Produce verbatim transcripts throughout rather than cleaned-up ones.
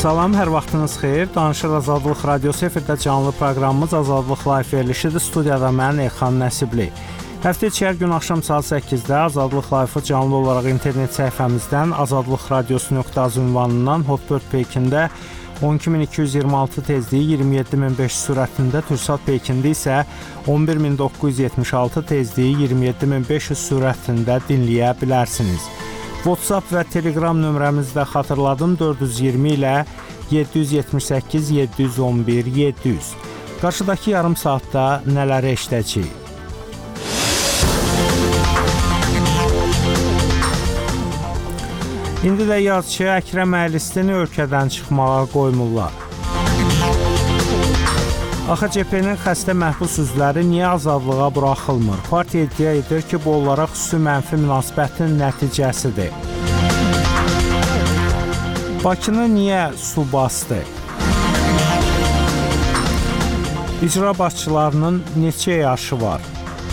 Salam, hər vaxtınız xeyir. Danışır Azadlıq Radiosu efirdə canlı proqramımız Azadlıq Live verilişidir. Studiyada mən Elxan Nəsibli. Həftə içi hər gün axşam saat səkkizdə Azadlıq Live-ı canlı olaraq internet səhifəmizdən azadlıq radiosu nöqtə az ünvanından Hotbird Peykində on iki min iki yüz iyirmi altı tezliyi iyirmi yeddi min beş yüz sürətində, Türksat Peykində isə on bir min doqquz yüz yetmiş altı tezliyi iyirmi yeddi min beş yüz sürətində dinləyə bilərsiniz. WhatsApp və Telegram nömrəmizi də xatırladım, dörd yüz iyirmi ilə yeddi yüz yetmiş səkkiz yeddi yüz on bir yeddi yüz. Qarşıdakı yarım saatda nələri eşidəcəyik? İndi də yazıçı Əkrəm Əylistini ölkədən çıxmağa qoymurlar. A X C P-nin xəstə məhbus üzvləri niyə azadlığa buraxılmır? Partiya iddia edir ki, bu onlara xüsusi mənfi münasibətin nəticəsidir. Bakını niyə su bastı? İcra başçılarının neçə yaşı var?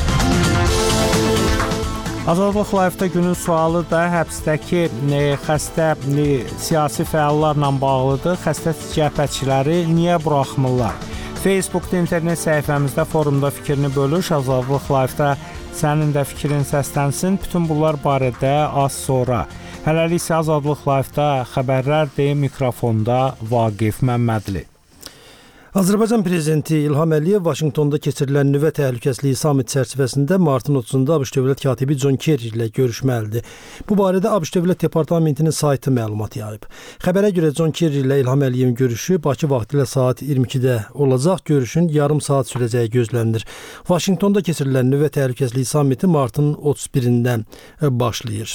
Azadlıq Live-da günün sualı da həbsdəki e, xəstə e, siyasi fəallarla bağlıdır. Xəstə cəbhəçiləri niyə buraxmırlar? Facebookda, internet səhifəmizdə, forumda fikrini bölüş. Azadlıq Live-da sənin də fikrin səslənsin. Bütün bunlar barədə az sonra. Hələlik isə Azadlıq Live-da xəbərlərdir. Mikrofonda Vaqif Məmmədli. Azərbaycan Prezidenti İlham Əliyev Vaşinqtonda keçirilən nüvə təhlükəsizliyi samit çərçivəsində martın otuzunda ABŞ Dövlət katibi John Kerry ilə görüşməlidir. Bu barədə ABŞ Dövlət Departamentinin saytı məlumat yayıb. Xəbərə görə John Kerry ilə İlham Əliyevin görüşü Bakı vaxtilə saat iyirmi ikidə olacaq. Görüşün yarım saat sürəcəyi gözlənilir. Vaşinqtonda keçirilən nüvə təhlükəsizliyi samiti martın otuz birindən başlayır.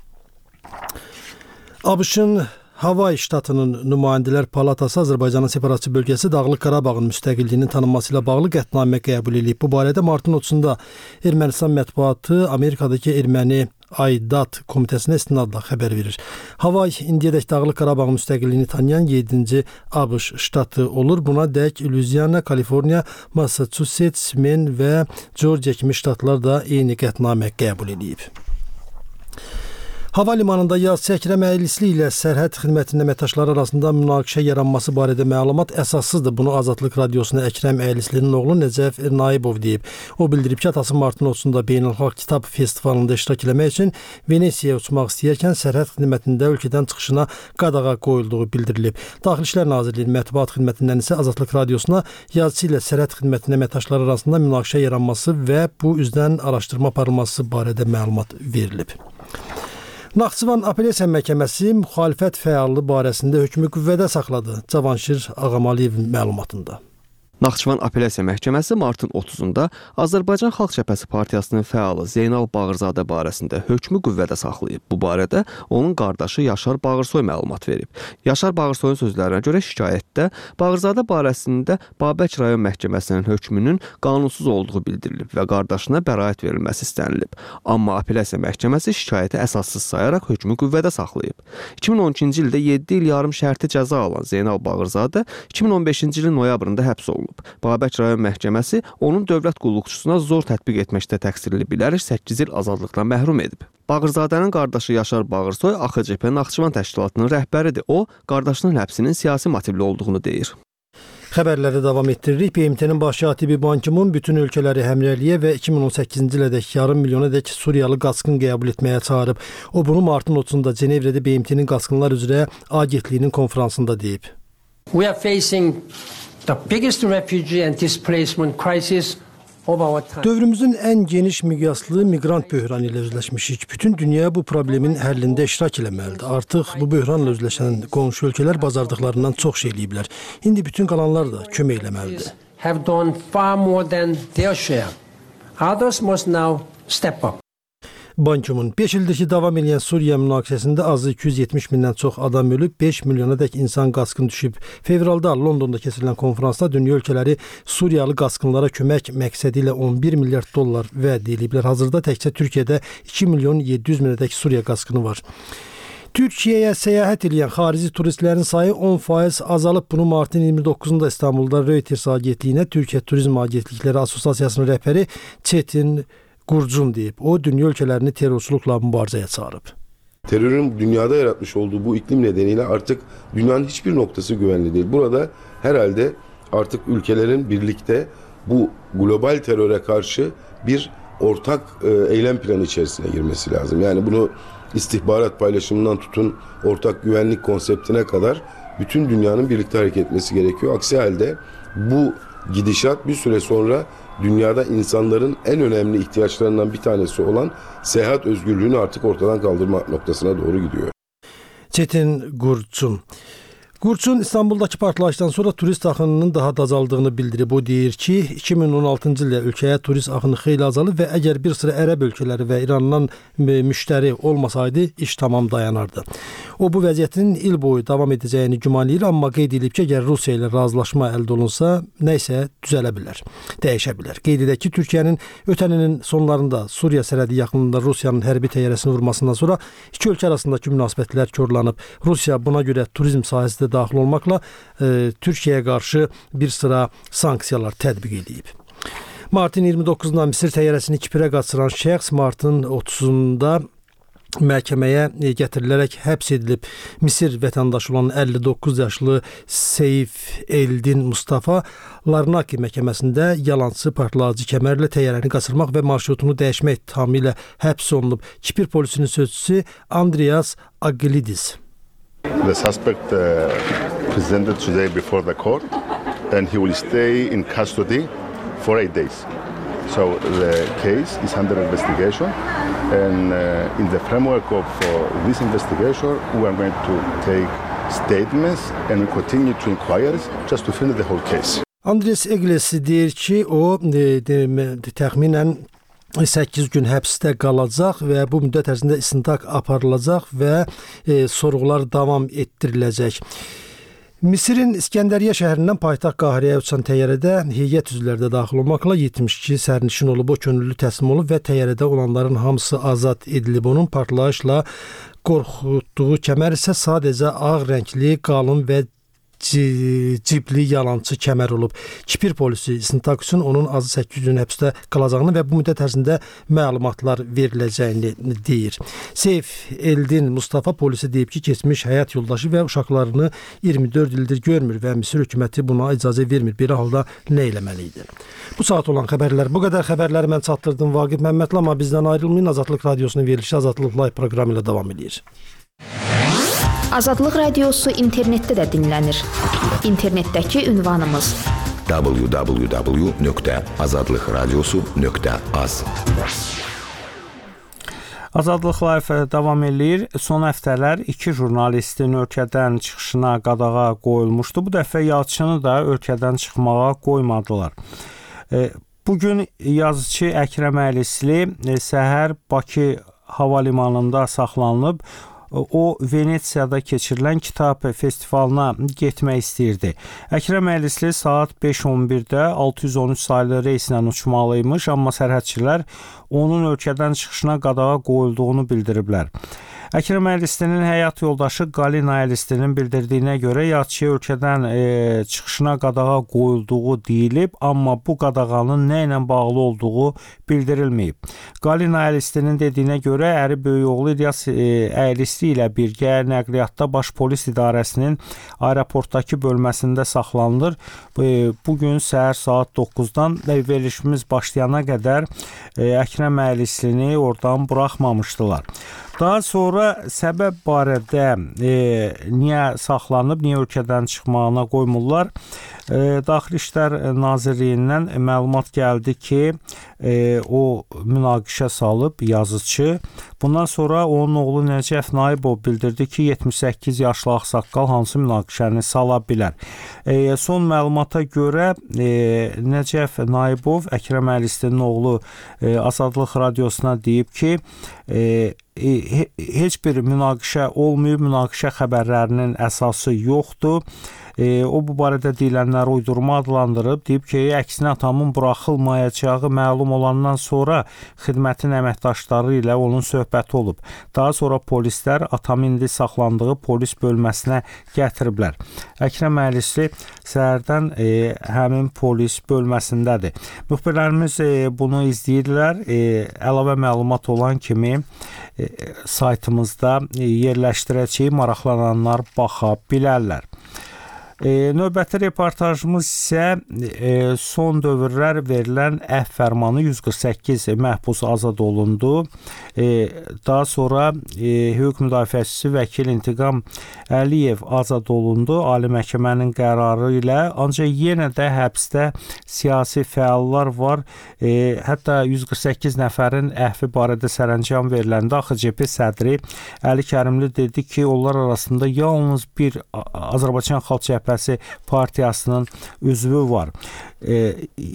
ABŞ-ın Havay ştatının nümayəndələr palatası Azərbaycanın separatçı bölgəsi Dağlıq Qarabağın müstəqilliyinin tanınması ilə bağlı qətnamə qəbul edib. Bu barədə martın otuzunda Ermənistan mətbuatı Amerikadakı Erməni Aydat komitəsinə istinadla xəbər verir. Havay indiyədək Dağlıq Qarabağ müstəqilliyini tanıyan yeddinci ABŞ ştatı olur. Buna dək Louisiana, Kaliforniya, Massachusetts, Maine və Georgia kimi ştatlar da eyni qətnamə qəbul edib. Hava limanında yazıçı Əkrəm Əylisli ilə sərhəd xidmətinin əməkdaşları arasında münaqişə yaranması barədə məlumat əsassızdır. Bunu Azadlıq Radiosuna Əkrəm Əylislinin oğlu Nəcəf Naibov deyib. O bildirib ki, atası martın otuzunda Beynəlxalq Kitab Festivalında iştirak etmək üçün Venesiyaya uçmaq istəyərkən sərhəd xidmətində ölkədən çıxışına qadağa qoyulduğu bildirilib. Daxili İşlər Nazirliyinin mətbuat xidmətindən isə Azadlıq Radiosuna yazıçı ilə sərhəd xidmətinin əməkdaşları arasında münaqişə yaranması və bu üzdən araşdırma aparılması barədə məlumat verilib. Naxçıvan Apellyasiya Məhkəməsi müxalifət fəallığı barəsində hökmü qüvvədə saxladı. Cavanşir Ağamaliyevin məlumatında. Naxçıvan Apellyasiya Məhkəməsi martın otuzunda Azərbaycan Xalq Cəbhəsi Partiyasının fəalı Zeynal Bağırzadə barəsində hökmü qüvvədə saxlayıb. Bu barədə onun qardaşı Yaşar Bağırsoy məlumat verib. Yaşar Bağırsoyun sözlərinə görə şikayətdə Bağırzadə barəsində Babək rayon məhkəməsinin hökmünün qanunsuz olduğu bildirilib və qardaşına bəraət verilməsi istənilib. Amma Apellyasiya Məhkəməsi şikayəti əsassız sayaraq hökmü qüvvədə saxlayıb. iki min on ikinci ildə yeddi il yarım şərti cəza alan Zeynal Bağırzadə iki min on beşinci ilin noyabrında həbs olunub. Babək rayon məhkəməsi onun dövlət qulluqçusuna zor tətbiq etməkdə təqsirli bilərək səkkiz il azadlıqdan məhrum edib. Bağırzadənin qardaşı Yaşar Bağırsoy A X C P Naxçıvan təşkilatının rəhbəridir. O, qardaşının həbsinin siyasi motivli olduğunu deyir. Xəbərləri davam etdiririk. B M T-nin baş katibi Ban Ki-mun bütün ölkələri həmrəyliyə və iki min on səkkizinci ilədək yarım milyonadək Suriyalı qaçqın qəbul etməyə çağırıb. O bunu martın otuzunda Cenevrədə B M T-nin qaçqınlar üzrə agentliyinin konfransında deyib. We are facing the biggest refugee and displacement crisis of our time. Dövrümüzün ən geniş miqyaslı miqrant böhranı ilə üzləşmişik. Bütün dünya bu problemin həllində iştirak eləməlidir. Artıq bu böhranla üzləşən qonşu ölkələr bacardıqlarından çox şey eləyiblər. İndi bütün qalanlar da kömək eləməlidir. Have done far more than their share. Others must now step up. Ban Ki-mun beş ildir ki davam edən Suriya münaqişəsində azı iki yüz yetmiş mindən çox adam ölüb, beş milyonadək insan qaçqın düşüb. Fevralda Londonda keçirilən konfransda dünya ölkələri Suriyalı qaçqınlara kömək məqsədi ilə on bir milyard dollar vəd ediblər. Hazırda təkcə Türkiyədə iki milyon yeddi yüz minədək Suriya qaçqını var. Türkiyəyə səyahət edən xarici turistlərin sayı on faiz azalıb. Bunu martın iyirmi doqquzunda İstanbulda Reuters agentliyinə Türkiyə Turizm Agentlikləri Assosiasiyasının rəhbəri Çetin Qurcun deyib. O, dünya ölkələrini terrorçuluqla mübarizəyə çağırıb. Terörün dünyada yaratmış olduğu bu iklim nedeniyle artık dünyanın hiçbir noktası güvenli değil. Burada herhalde artık ülkelerin birlikte bu global teröre karşı bir ortak e, eylem planı içerisine girmesi lazım. Yani bunu istihbarat paylaşımından tutun ortak güvenlik konseptine kadar bütün dünyanın birlikte hareket etmesi gerekiyor. Aksi halde bu gidişat bir süre sonra dünyada insanların en önemli ihtiyaçlarından bir tanesi olan seyahat özgürlüğünü artık ortadan kaldırma noktasına doğru gidiyor. Çetin Gurçun. Gurçun İstanbuldakı partlayışdan sonra turist axınının daha da azaldığını bildirib. O deyir ki, iki min on altıncı ildə ölkəyə turist axını xeyli azalıb və əgər bir sıra ərəb ölkələri və İrandan müştəri olmasaydı, iş tamam dayanardı. O bu vəziyyətin il boyu davam edəcəyini gümanlayır, amma qeyd edib ki, əgər Rusiya ilə razılaşma əldə olunsa, nə isə düzələ bilər, dəyişə bilər. Qeyd edək ki, Türkiyənin ötən ilin sonlarında Suriya sərhədi yaxınlığında Rusiyanın hərbi təyyarəsini vurmasından sonra iki ölkə arasındakı münasibətlər korlanıb. Rusiya buna görə turizm sahəsində daxil olmaqla e, Türkiyəyə qarşı bir sıra sanksiyalar tətbiq edib. Martın iyirmi doqquzunda Misir təyyarəsini Kiprə qaçıran şəxs martın otuzunda məhkəməyə gətirilərək həbs edilib. Misir vətəndaşı olan əlli doqquz yaşlı Seyf Eldin Mustafa Larnaki məhkəməsində yalançı partlayıcı kəmərlə təyyarəni qaçırmaq və marşrutunu dəyişmək ittihamı ilə həbs olunub. Kipr polisinin sözçüsü Andreas Aglidis. The suspect uh, presented today before the court and he will stay in custody for eight days. So the case is under investigation and uh, in the framework of uh, this investigation we are going to take statements and we continue to inquiries just to finish the whole case. Andres Egles deyir ki, o de, de, de, təxminən səkkiz gün həbsdə qalacaq və bu müddət ərzində istintaq aparılacaq və e, sorğular davam etdiriləcək. Misirin İskəndəriyyə şəhərindən paytaxt Qahirəyə uçan təyyarədə heyət üzvləri də daxil olmaqla yetmiş iki sərnişin olub, o könüllü təslim olub və təyyarədə olanların hamısı azad edilib. Onun partlayışla qorxutduğu kəmər isə sadəcə ağ rəngli, qalın və cibli yalançı kəmər olub. Kipr polisi istintaq üçün onun azı səkkiz gün həbsdə qalacağını və bu müddət ərzində məlumatlar veriləcəyini deyir. Seyf Eldin Mustafa polisi deyib ki, keçmiş həyat yoldaşı və uşaqlarını iyirmi dörd ildir görmür və Misir hökuməti buna icazə vermir. Bir halda nə eləməli idi? Bu saat olan xəbərlər bu qədər. Xəbərləri mən çatdırdım Vaqif Məmmədli, amma bizdən ayrılmayın. Azadlıq Radiosunun verilişi Azadlıq Live proqramı ilə davam edir. Azadlıq Radiosu internetdə də dinlənir. İnternetdəki ünvanımız w w w nöqtə azadlıq radiosu nöqtə az. Azadlıq Live davam edir. Son həftələr iki jurnalistin ölkədən çıxışına qadağa qoyulmuşdu. Bu dəfə yazıçını da ölkədən çıxmağa qoymadılar. Bugün yazıçı Əkrəm Əylisli səhər Bakı hava limanında saxlanılıb. O, Venetsiyada keçirilən kitab festivalına getmək istəyirdi. Əkrəm Əylisli saat beş on birdə altı yüz on üç saylı reyslə uçmalıymış, amma sərhədçilər onun ölkədən çıxışına qadağa qoyulduğunu bildiriblər. Əkrəm Əylislinin həyat yoldaşı Qalina Əylislinin bildirdiyinə görə yazıçıya ölkədən e, çıxışına qadağa qoyulduğu deyilib, amma bu qadağanın nə ilə bağlı olduğu bildirilməyib. Qalina Əylislinin dediyinə görə əri böyük oğlu İlyas e, Əylisli ilə birgə nəqliyyatda Baş Polis İdarəsinin aeroportdakı bölməsində saxlanılır. E, bugün səhər saat doqquzdan verilişimiz başlayana qədər e, Əkrəm Əylislini oradan buraxmamışdılar. Daha sonra səbəb barədə e, niyə saxlanıb, niyə ölkədən çıxmağına qoymurlar? E, Daxili İşlər Nazirliyindən məlumat gəldi ki, e, o münaqişə salıb yazıçı. Bundan sonra onun oğlu Nəcəf Naibov bildirdi ki, yetmiş səkkiz yaşlı ağsaqqal hansı münaqişəni sala bilər. E, son məlumata görə e, Nəcəf Naibov, Əkrəm Əylislinin oğlu e, Azadlıq Radiosuna deyib ki, e, heç bir münaqişə olmayıb, münaqişə xəbərlərinin əsası yoxdur. E, o bu barədə deyilənləri uydurma adlandırıb, deyib ki, əksinə atamın buraxılmayacağı məlum olandan sonra xidmətin əməkdaşları ilə onun söhbəti olub. Daha sonra polislər atamı indi saxlandığı polis bölməsinə gətiriblər. Əkrəm Əylisli səhərdən e, həmin polis bölməsindədir. Müxbirlərimiz e, bunu izləyirlər. E, əlavə məlumat olan kimi e, saytımızda e, yerləşdirəcəyik, maraqlananlar baxa bilərlər. E, növbəti reportajımız isə e, son dövrlər verilən əfv fərmanı yüz qırx səkkiz məhbus azad olundu. E, daha sonra e, hüquq müdafiəçisi vəkil İntiqam Əliyev azad olundu Ali məhkəmənin qərarı ilə, ancaq yenə də həbsdə siyasi fəallar var. E, hətta yüz qırx səkkiz nəfərin əfvi barədə sərəncam veriləndə A X C P sədri Əli Kərimli dedi ki, onlar arasında yalnız bir Azərbaycan Xalq Cəbhəsi partiyasının üzvü var. E,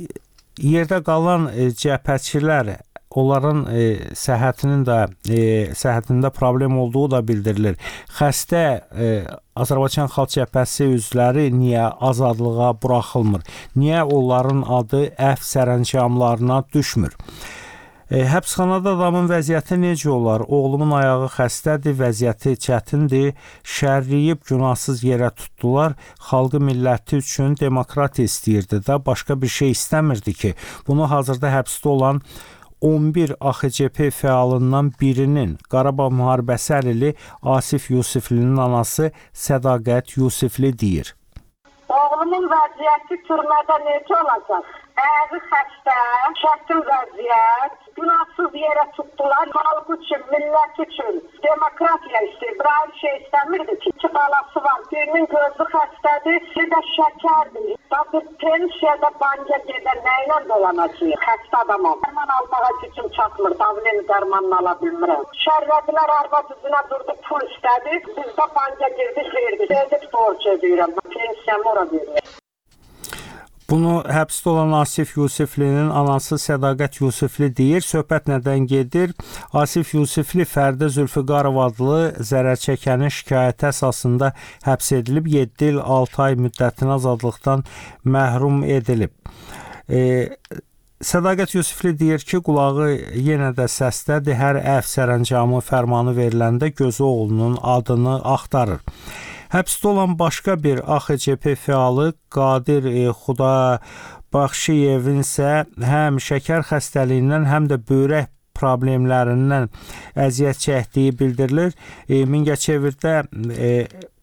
yerdə qalan e, cəbhəçilər, onların e, səhhətinin də e, səhhətində problem olduğu da bildirilir. Xəstə e, Azərbaycan Xalq Cəbhəsi üzvləri niyə azadlığa buraxılmır? Niyə onların adı əfv sərəncamlarına düşmür? E, həbsxanada adamın vəziyyəti necə olar? Oğlumun ayağı xəstədir, vəziyyəti çətindir, şərliyib günahsız yerə tutdular, xalqı milləti üçün demokratiya istəyirdi də, başqa bir şey istəmirdi ki. Bunu hazırda həbsdə olan on bir A X C P fəalından birinin, Qarabağ müharibəsi əlili Asif Yusiflinin anası Sədaqət Yusifli deyir. Oğlumun vəziyyəti türmədə necə olacaq? Ayağı xəstə, çətin vəziyyət, günahsız yerə tutdular, xalq üçün, millət üçün demokratiya istəyir. Bir şey istəmirdi ki, iki balası var, birinin gözü xəstədir, bir də şəkərdir. Bakı pensiyada banka gedən nə ilə dolanacaq? Xəstə adamam. Dərman almağa gücüm çatmır, davlen dərmanını ala bilmirəm. Şərvədilər arvad üzünə durdu, pul istədi, biz də banka girdik, verdik. Sevdik borc edirəm, pensiyamı ora verir. Bunu həbsdə olan Asif Yusiflinin anası Sədaqət Yusifli deyir. Söhbət nədən gedir? Asif Yusifli Fərdə Zülfüqarov adlı zərərçəkənin şikayəti əsasında həbs edilib, yeddi il altı ay müddətinə azadlıqdan məhrum edilib. E, Sədaqət Yusifli deyir ki, qulağı yenə də səsdədir. Hər əfv sərəncamı fərmanı veriləndə gözü oğlunun adını axtarır. Həbsdə olan başqa bir A X C P fəalı Qadir e, Xudabaxşiyevin isə həm şəkər xəstəliyindən, həm də böyrək problemlərindən əziyyət çəkdiyi bildirilir. E, Mingəçevirdə e,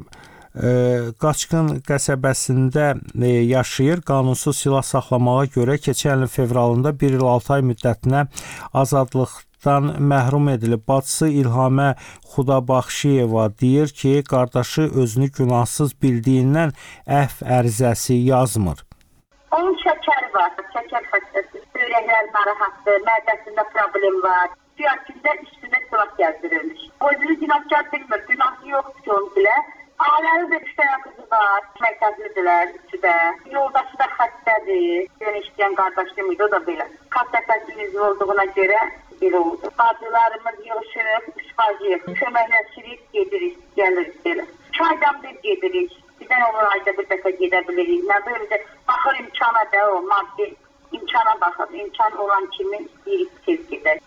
e, Qaçqın qəsəbəsində e, yaşayır. Qanunsuz silah saxlamağa görə keçən ilin fevralında bir il altı ay müddətinə azadlıq məhrum edilib. Bacısı İlhamə Xudabaxşiyeva deyir ki, qardaşı özünü günahsız bildiyindən əfv ərizəsi yazmır. Onun şəkəri var, şəkər xəstəsi, böyrəklər narahatdır, mədəsində problem var, siyasətdə üstündə silah gəzdirilmiş. O özünü günahkar bilmir, günahı yoxdur ki onun bilə. Ailəli də üç dənə qızı var, məktəblidirlər üçüdə. Yoldaşı da xəstədir, yəni işləyən qardaşım idi, o da belə. Xəstəfəsinin üzvü olduğuna görə belə oldu. Bacılarımız yığışırıq, üç bacıyıq, köməkləşirik, gedirik, gəlirik belə. İki aydan bir gedirik, birdən olur ayda bir dəfə gedə bilirik. Nə böyləcə, baxır imkana da o, maddi imkana baxır, imkan olan kimi istəyirik, tez gedək.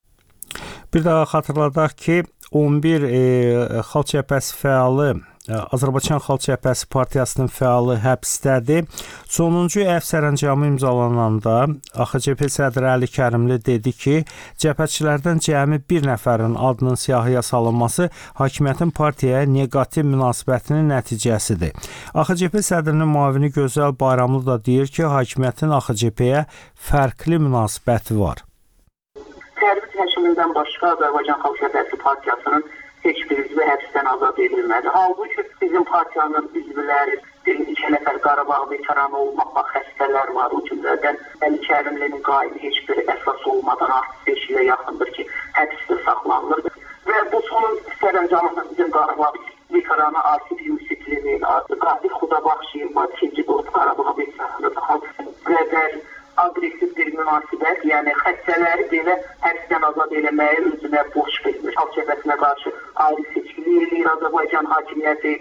Bir daha xatırladaq ki, on bir e, Xalq Cəbhəsi fəalı, Azərbaycan Xalq Cəbhəsi partiyasının fəalı həbsdədir. Sonuncu əfv sərəncamı imzalananda A X C P sədri Əli Kərimli dedi ki, cəbhəçilərdən cəmi bir nəfərin adının siyahıya salınması hakimiyyətin partiyaya neqativ münasibətinin nəticəsidir. A X C P sədrinin müavini Gözəl Bayramlı da deyir ki, hakimiyyətin A X C P-yə fərqli münasibəti var. Tərbiz həkimindən başqa Azərbaycan Xalq Cəbhəsi partiyasının heç bir üzvü həbsdən azad edilmədi. Halbuki bizim partiyanın üzvləri, iki nəfər Qarabağ veteranı olmaqla xəstələr var. O cümlədən Əli Kərimlinin qaidi heç bir əsas olmadan artıq beş ilə yaxındır ki, həbsdə saxlanılır. Və bu son sərəncamında bizim Qarabağ veteranı Asif Yusiflinin, Qadir Xudabaxşiyev, ikinci qrup Qarabağ veteranıdır. Qədər agresiv bir münasibət, yəni xəstələri belə həbsdən azad eləməyi özünə borc bilmir. Xalq Cəbhəsinə qarşı ayrı seçkili eləyir Azərbaycan hakimiyyəti.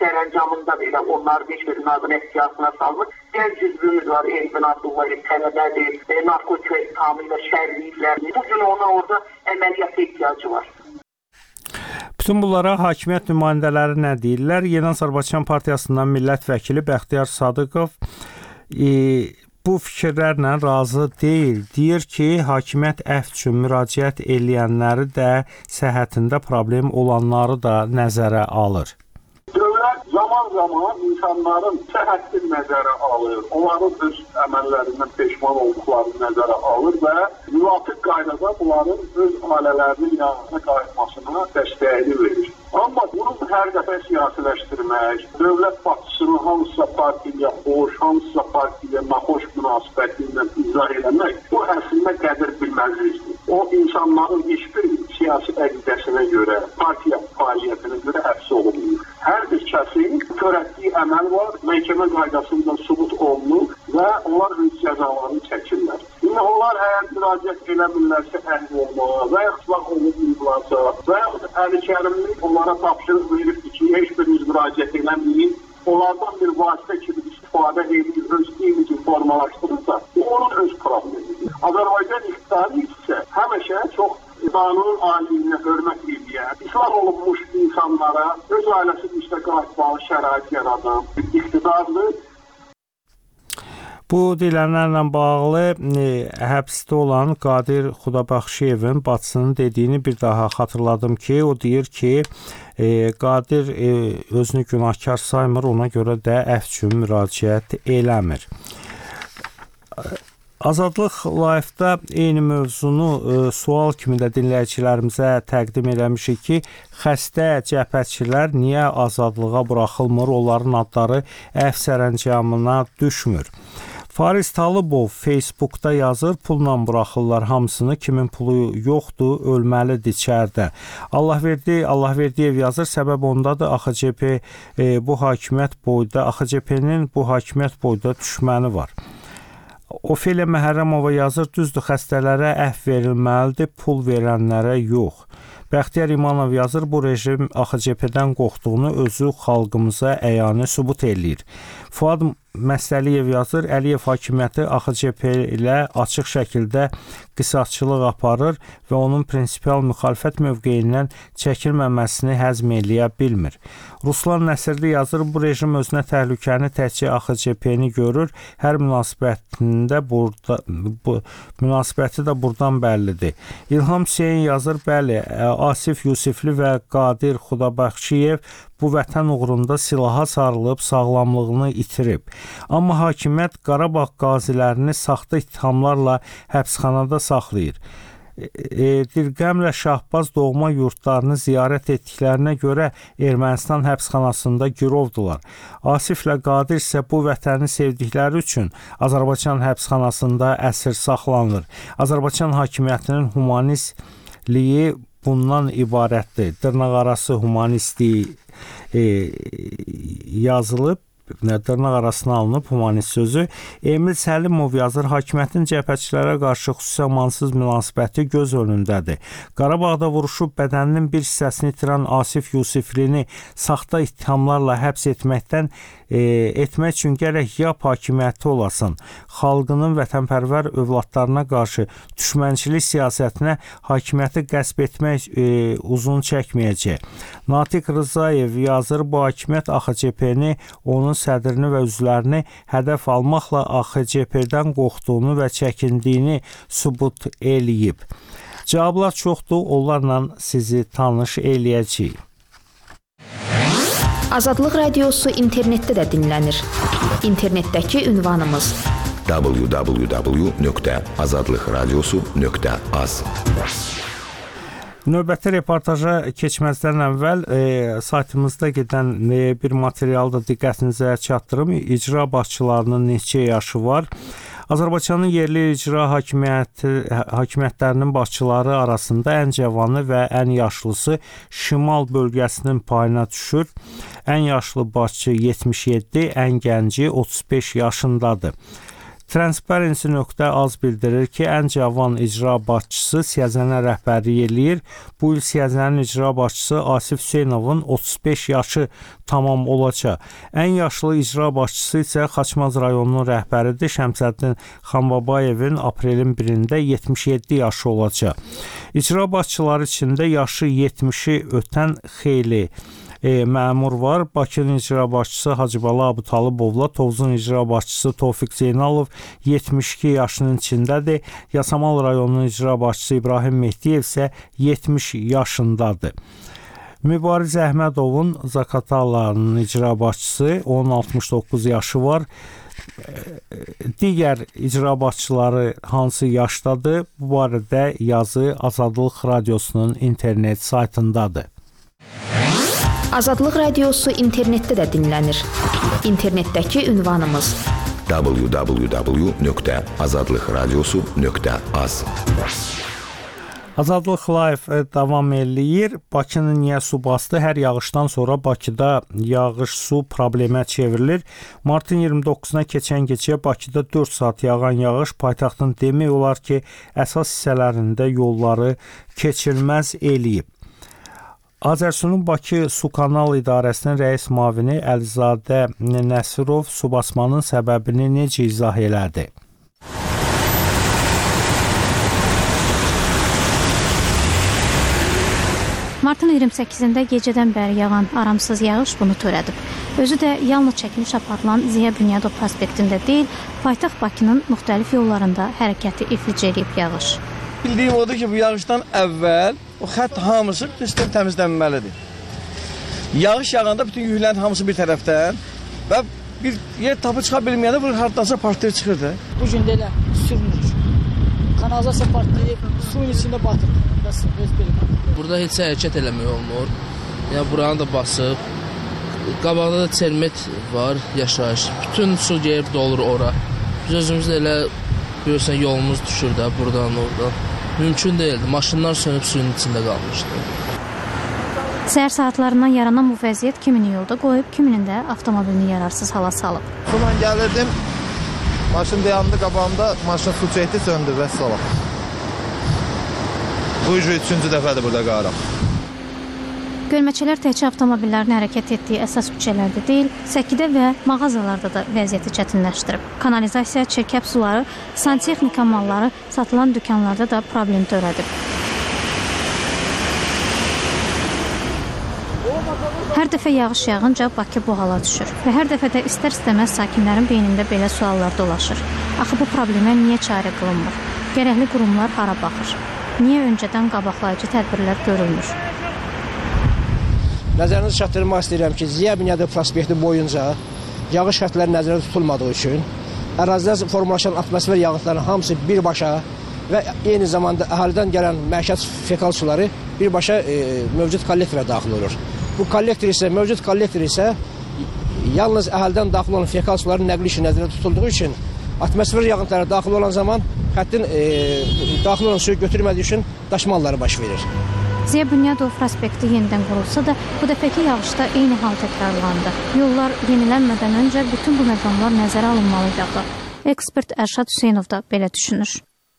sərəncamında belə onların heç birinin adını ehtiyatına salmır. Gənc üzvümüz var, Elvin Abdullayev, tələbədir, e, narkotik tamamilə şərliyirlər. Bugün ona orada əməliyyata ehtiyacı var. Bütün bunlara hakimiyyət nümayəndələri nə deyirlər? Yeni Azərbaycan Partiyasından millət vəkili Bəxtiyar Sadıqov e, bu fikirlərlə razı deyil. Deyir ki, hakimiyyət əfv üçün müraciət eləyənləri də səhhətində problem olanları da nəzərə alır. Dövlət zaman-zaman insanların səhhətini nəzərə alır, onların öz əməllərindən peşman olduqlarını nəzərə alır və müvafiq qaydada bunların öz ailələrinin yanına qayıtmasına dəstəyini verir. Amma bunu hər dəfə siyasiləşdirmək, dövlət başçısının hansısa partiyaya xoş, hansısa partiyaya naxoş münasibəti ilə izah eləmək, bu əslində qədir bilməzlikdir. O, insanların heç bir siyasi əqidəsinə görə, partiya fəaliyyətinə görə həbs olunmur. Hər bir kəsin törətdiyi əməl var, məhkəmə qaydasında sübut olunur və onlar öz cəzalarını çəkirlər. İndi onlar əgər müraciət eləmirlərsə əhv olmağa və yaxud olunmurlarsa və yaxud Əli Kərimli onlara tapşırıq veribdir ki, heç biriniz müraciət eləməyin, onlardan bir vasitə kimi istifadə edib, öz imicini formalaşdırırsa, bu onun öz problemidir. Azərbaycan iqtidarı isə həmişə çox qanunun aliyinə hörmət edən, islah olunmuş insanlara öz ailəsinin üstə qayıtmalı şərait yaradan iqtidardır. Bu deyilənlərlə bağlı e, həbsdə olan Qadir Xudabaxşıyevin bacısının dediyini bir daha xatırladım ki, o deyir ki, e, Qadir e, özünü günahkar saymır, ona görə də əfv üçün müraciət eləmir. Azadlıq Live-da eyni mövzunu e, sual kimi də dinləyicilərimizə təqdim eləmişik ki, xəstə cəbhəçilər niyə azadlığa buraxılmır, onların adları əfv sərəncamına düşmür. Fariz Talıbov Facebookda yazır, pulla buraxırlar hamısını, kimin pulu yoxdur, ölməlidir içəridə. Allahverdi, Allahverdiyev yazır, səbəb ondadır, A X C P e, bu hakimiyyət boyda, A X C P-nin bu hakimiyyət boyda düşməni var. Ofeliya Məhərrəmova yazır, düzdür, xəstələrə əhv verilməlidir, pul verənlərə yox. Bəxtiyar İmanov yazır, bu rejim A X C P-dən qorxduğunu özü xalqımıza əyani sübut eləyir. Fuad Məsəliyev yazır, Əliyev hakimiyyəti A X C P ilə açıq şəkildə qisasçılıq aparır və onun prinsipial müxalifət mövqeyindən çəkilməməsini həzm eləyə bilmir. Ruslan Nəsirli yazır, bu rejim özünə təhlükəni təkcə A X C P-ni görür, hər münasibətində burada, bu, münasibəti də buradan bəllidir. İlham Hüseyin yazır, bəli, Asif Yusifli və Qadir Xudabaxşıyev bu vətən uğrunda silaha sarılıb sağlamlığını itirib. Amma hakimiyyət Qarabağ qazilərini saxta ittihamlarla həbsxanada saxlayır. E, Dirqəmlə Şahbaz doğma yurtlarını ziyarət etdiklərinə görə Ermənistan həbsxanasında girovdular. Asiflə Qadir isə bu vətəni sevdikləri üçün Azərbaycan həbsxanasında əsir saxlanılır. Azərbaycan hakimiyyətinin humanistliyi bundan ibarətdir. Dırnaqarası humanistliyi e, yazılıb, dırnaq arasına alınıb humanist sözü. Emil Səlimov yazır, hakimiyyətin cəbhəçilərə qarşı xüsusi amansız münasibəti göz önündədir. Qarabağda vuruşub bədəninin bir hissəsini itirən Asif Yusiflini saxta ittihamlarla həbs etməkdən e, etmək üçün gərək yap hakimiyyəti olasın. Xalqının vətənpərvər övladlarına qarşı düşmənçilik siyasətinə hakimiyyəti qəsb etmək e, uzun çəkməyəcək. Natiq Rızayev yazır, bu hakimiyyət A X C P-ni, onun sədrini və üzvlərini hədəf almaqla A X C P-dən qorxduğunu və çəkindiyini sübut eləyib. Cavablar çoxdur, onlarla sizi tanış eləyəcəyik. Azadlıq Radiosu internetdə də dinlənir. İnternetdəki ünvanımız w w w nöqtə azadlıq radiosu nöqtə az. Növbəti reportaja keçməzdən əvvəl e, saytımızda gedən e, bir materialda diqqətinizə çatdırım. İcra başçılarının neçə yaşı var? Azərbaycanın yerli icra hakimiyyəti, hakimiyyətlərinin başçıları arasında ən cavanı və ən yaşlısı şimal bölgəsinin payına düşür. Ən yaşlı başçı yetmiş yeddi, ən gənci otuz beş yaşındadır. Transparency nöqtə az bildirir ki, ən cavan icra başçısı Siyəzənə rəhbərlik eləyir. Bu il Siyəzənin icra başçısı Asif Hüseynovun otuz beş yaşı tamam olacaq. Ən yaşlı icra başçısı isə Xaçmaz rayonunun rəhbəridir. Şəmsəddin Xanbabayevin aprelin birində yetmiş yeddi yaşı olacaq. İcra başçıları içində yaşı yetmişi ötən xeyli E, məmur var. Bakının icra başçısı Hacıbala Abutalıbovla Tovuzun icra başçısı Tofiq Zeynalov yetmiş iki yaşının içindədir. Yasamal rayonunun icra başçısı İbrahim Mehdiyev isə yetmiş yaşındadır. Mübariz Əhmədovun Zakatalanın icra başçısı, onun altmış doqquz yaşı var. Digər icra başçıları hansı yaşdadır? Bu barədə yazı Azadlıq Radiosunun internet saytındadır. Azadlıq Radiosu internetdə də dinlənir. İnternetdəki ünvanımız w w w nöqtə azadlıq radiosu nöqtə az. Azadlıq Live davam eləyir. Bakını niyə su bastı? Hər yağışdan sonra Bakıda yağış su problemə çevrilir. Martın iyirmi doqquzuna keçən gecə Bakıda dörd saat yağan yağış paytaxtın demək olar ki, əsas hissələrində yolları keçilməz eləyib. Azərsunun Bakı Su Kanal İdarəsinin rəis müavini Əlizadə Nəsirov su basmanın səbəbini necə izah elədi? Martın iyirmi səkkizində gecədən bəri yağan aramsız yağış bunu törədib. Özü də yalnız çəkiliş aparılan Ziya Bünyadov prospektində deyil, paytaxt Bakının müxtəlif yollarında hərəkəti iflic edib yağış. Bildiyim odur ki, bu yağışdan əvvəl o xətt hamısı sistem təmizlənməlidir. Yağış yağanda bütün yüklərin hamısı bir tərəfdən və bir yer tapı çıxa bilməyəndə bu hardasa partlayıb çıxırdı. Bu gün də elə sürünür. Kanalizasiya partlayıb, suyun içində batır. Burada heç hərəkət eləmək olmur. Yəni buranı da basıb. Qabağda da termit var, yaşayış. Bütün su gəlib dolur ora. Biz özümüz də elə görürsən yolumuz düşür də buradan oradan. Mümkün deyildi. Maşınlar sönüb suyun içində qalmışdı. Səhər saatlarından yaranan bu vəziyyət kimini yolda qoyub, kiminin də avtomobilini yararsız hala salıb. Sula gəlirdim, maşın dayandı qabağımda, maşın su çəkdi, söndü və salaq. Bu üçüncü dəfədir burada qaraq. Gölməçələr təkcə avtomobillərin hərəkət etdiyi əsas küçələrdə deyil, səkidə və mağazalarda da vəziyyəti çətinləşdirib. Kanalizasiya, çirkəb suları, santexnika malları satılan dükanlarda da problem törədib. Hər dəfə yağış yağınca Bakı bu hala düşür və hər dəfə də istər-istəməz sakinlərin beynində belə suallar dolaşır. Axı bu problemə niyə çarə qılınmır? Gərəkli qurumlar hara baxır? Niyə öncədən qabaqlayıcı tədbirlər görülmür? Nəzərinizə çatdırmaq istəyirəm ki, Ziya Bünyadov prospekti boyunca yağış xəttləri nəzərdə tutulmadığı üçün ərazidən formalaşan atmosfer yağıntıların hamısı birbaşa və eyni zamanda əhalidən gələn məişət fekal suları birbaşa e, mövcud kollektorə daxil olur. Bu kollektor isə, mövcud kollektor isə yalnız əhalidən daxil olan fekal suların nəqli işi nəzərdə tutulduğu üçün atmosfer yağıntılara daxil olan zaman xəttin e, daxil olan suyu götürmədiyi üçün daşımaları baş verir. Ziya Bünyadov prospekti yenidən qurulsa da, bu dəfəki yağışda eyni hal təkrarlandı. Yollar yenilənmədən öncə bütün bu məqamlar nəzərə alınmalıydı. Ekspert Ərşad Hüseynov da belə düşünür.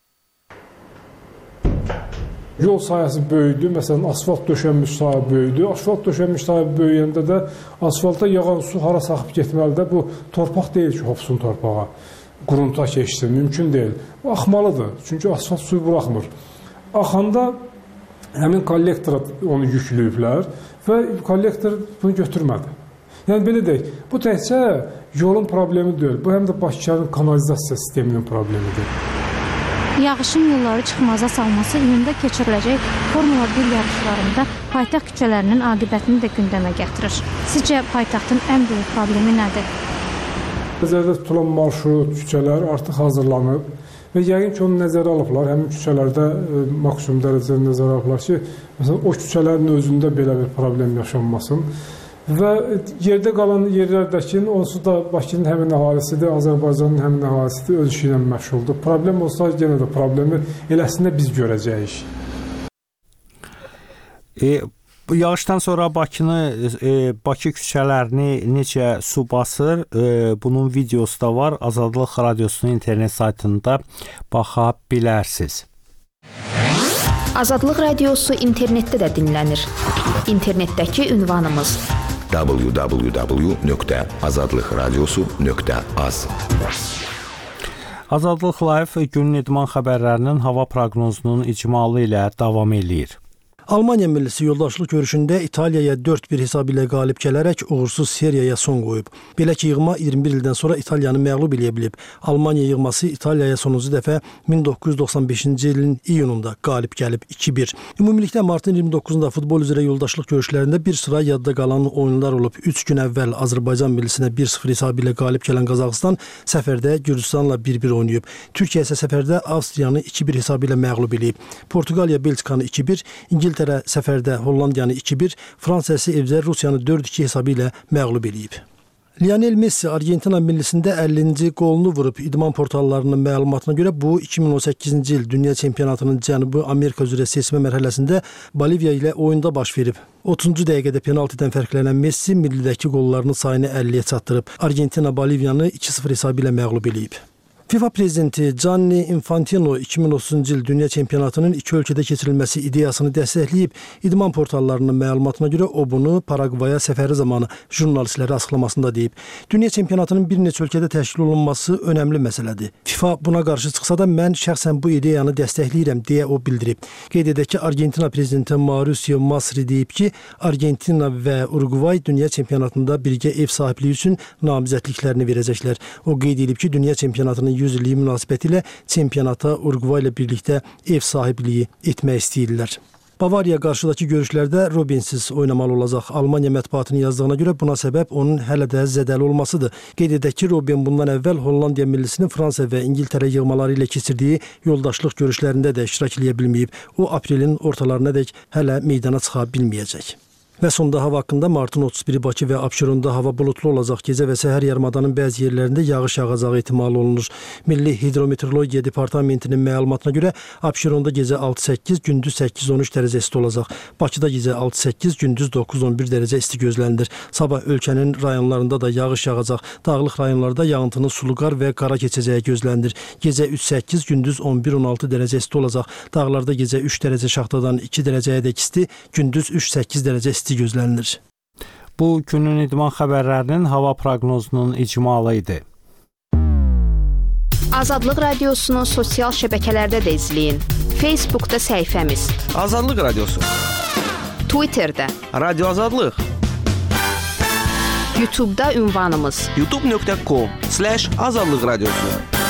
Yol sahəsi böyüdü, məsələn, asfalt döşənmiş sahə böyüdü. Asfalt döşənmiş sahə böyüyəndə də asfalta yağan su hara saxıb getməlidir. Bu torpaq deyil ki, hopsun torpağa, quruntuğa keçsin, mümkün deyil. Bu axmalıdır, çünki asfalt suyu buraxmır. Axanda həmin kollektora onu yükləyiblər və kollektor bunu götürmədi. Yəni, belə deyək, bu təkcə yolun problemi deyil, bu həm də Bakıyanın kanalizasiya sisteminin problemidir. Yağışın yolları çıxmaza salması iyunda keçiriləcək Formula bir yarışlarında paytaxt küçələrinin aqibətini də gündəmə gətirir. Sizcə paytaxtın ən böyük problemi nədir? Nəzərdə tutulan marşrut, küçələr artıq hazırlanıb və yəqin ki, onu nəzərə alıblar. Həmin küçələrdə e, maksimum dərəcədə nəzərə alıblar ki, məsələn, o küçələrin özündə belə bir problem yaşanmasın. Və yerdə qalan yerlərdəki, onsuz da Bakının həmin əhalisidir, Azərbaycanın həmin əhalisidir, öz işi ilə məşğuldur. Problem olsa, yenə də problemi eləsində biz görəcəyik. E, Bu yağışdan sonra Bakını, e, Bakı küçələrini necə su basır, e, bunun videosu da var. Azadlıq Radiosunun internet saytında baxa bilərsiniz. Azadlıq Radiosu internetdə də dinlənir. İnternetdəki ünvanımız w w w nöqtə azadlıq radiosu nöqtə az. Azadlıq Live günün idman xəbərlərinin hava proqnozunun icmalı ilə davam eləyir. Almaniya millisi yoldaşlıq görüşündə İtaliyaya dörd bir hesab ilə qalib gələrək uğursuz seriyaya son qoyub. Belə ki, yığma iyirmi bir ildən sonra İtaliyanı məğlub eləyə bilib. Almaniya yığması İtaliyaya sonuncu dəfə min doqquz yüz doxsan beşinci ilin iyununda qalib gəlib iki bir. Ümumilikdə martın iyirmi doqquzunda futbol üzrə yoldaşlıq görüşlərində bir sıra yadda qalan oyunlar olub. üç gün əvvəl Azərbaycan millisinə bir sıfır hesab ilə qalib gələn Qazaxıstan səfərdə Gürcüstanla bir bir oynayıb. Türkiyə isə səfərdə Avstriyanı iki bir hesab ilə məğlub eləyib. Portuqaliya Belçikanı iki bir, İngiltərə İngiltərə səfərdə Hollandiyanı iki bir, Fransa isə evdə Rusiyanı dörd iki hesabı ilə məğlub eləyib. Lionel Messi Argentina millisində əllinci qolunu vurub. İdman portallarının məlumatına görə bu iki min on səkkizinci il Dünya Çempionatının Cənubi Amerika üzrə seçmə mərhələsində Boliviya ilə oyunda baş verib. otuzuncu dəqiqədə penaltidən fərqlənən Messi millidəki qollarının sayını əlliyə çatdırıb. Argentina Boliviyanı iki sıfır hesabı ilə məğlub eləyib. FIFA prezidenti Gianni Infantino iki min otuzuncu il Dünya Çempionatının iki ölkədə keçirilməsi ideyasını dəstəkləyib. İdman portallarının məlumatına görə o bunu Paragvaya səfəri zamanı jurnalistlərə açıqlamasında deyib. Dünya Çempionatının bir neçə ölkədə təşkil olunması önəmli məsələdir. FIFA buna qarşı çıxsa da mən şəxsən bu ideyanı dəstəkləyirəm deyə o bildirib. Qeyd edək ki, Argentina prezidenti Mauricio Macri deyib ki, Argentina və Uruguay Dünya Çempionatında birgə ev sahibliyi üçün namizədliklərini verəcəklər. O qeyd edib ki, Dünya Çempionatının yüz illiyi münasibətilə çempionata Uruguay ilə birlikdə ev sahibliyi etmək istəyirlər. Bavariya qarşıdakı görüşlərdə Robinsiz oynamalı olacaq. Almaniya mətbuatının yazdığına görə buna səbəb onun hələ də zədəli olmasıdır. Qeyd edək ki, Robin bundan əvvəl Hollandiya millisinin Fransa və İngiltərə yığmaları ilə keçirdiyi yoldaşlıq görüşlərində də iştirak edə bilməyib. O, aprelin ortalarınadək hələ meydana çıxa bilməyəcək. Və sonda hava haqqında martın otuz biri Bakı və Abşeronda hava buludlu olacaq. Gecə və səhər yarımadanın bəzi yerlərində yağış yağacağı ehtimalı olunur. Milli Hidrometeorologiya Departamentinin məlumatına görə Abşeronda gecə altı səkkiz, gündüz səkkiz on üç dərəcə isti olacaq. Bakıda gecə altı səkkiz, gündüz doqquz on bir dərəcə isti gözlənilir. Sabah ölkənin rayonlarında da yağış yağacaq. Dağlıq rayonlarda yağıntının sulu qar və qara keçəcəyi gözlənilir. Gecə üç səkkiz, gündüz on bir on altı dərəcə isti olacaq. Dağlarda gecə üç dərəcə şaxtadan iki dərəcəyədək isti, gündüz üç səkkiz dərəcə isti gözlənilir. Bu günün idman xəbərlərinin hava proqnozunun icmalı idi. Azadlıq Radiosunu sosial şəbəkələrdə də izləyin. Facebookda səhifəmiz Azadlıq Radiosu, Twitterdə Radio Azadlıq, YouTube'da ünvanımız youtube nöqtə com slash azadlıq radiosu.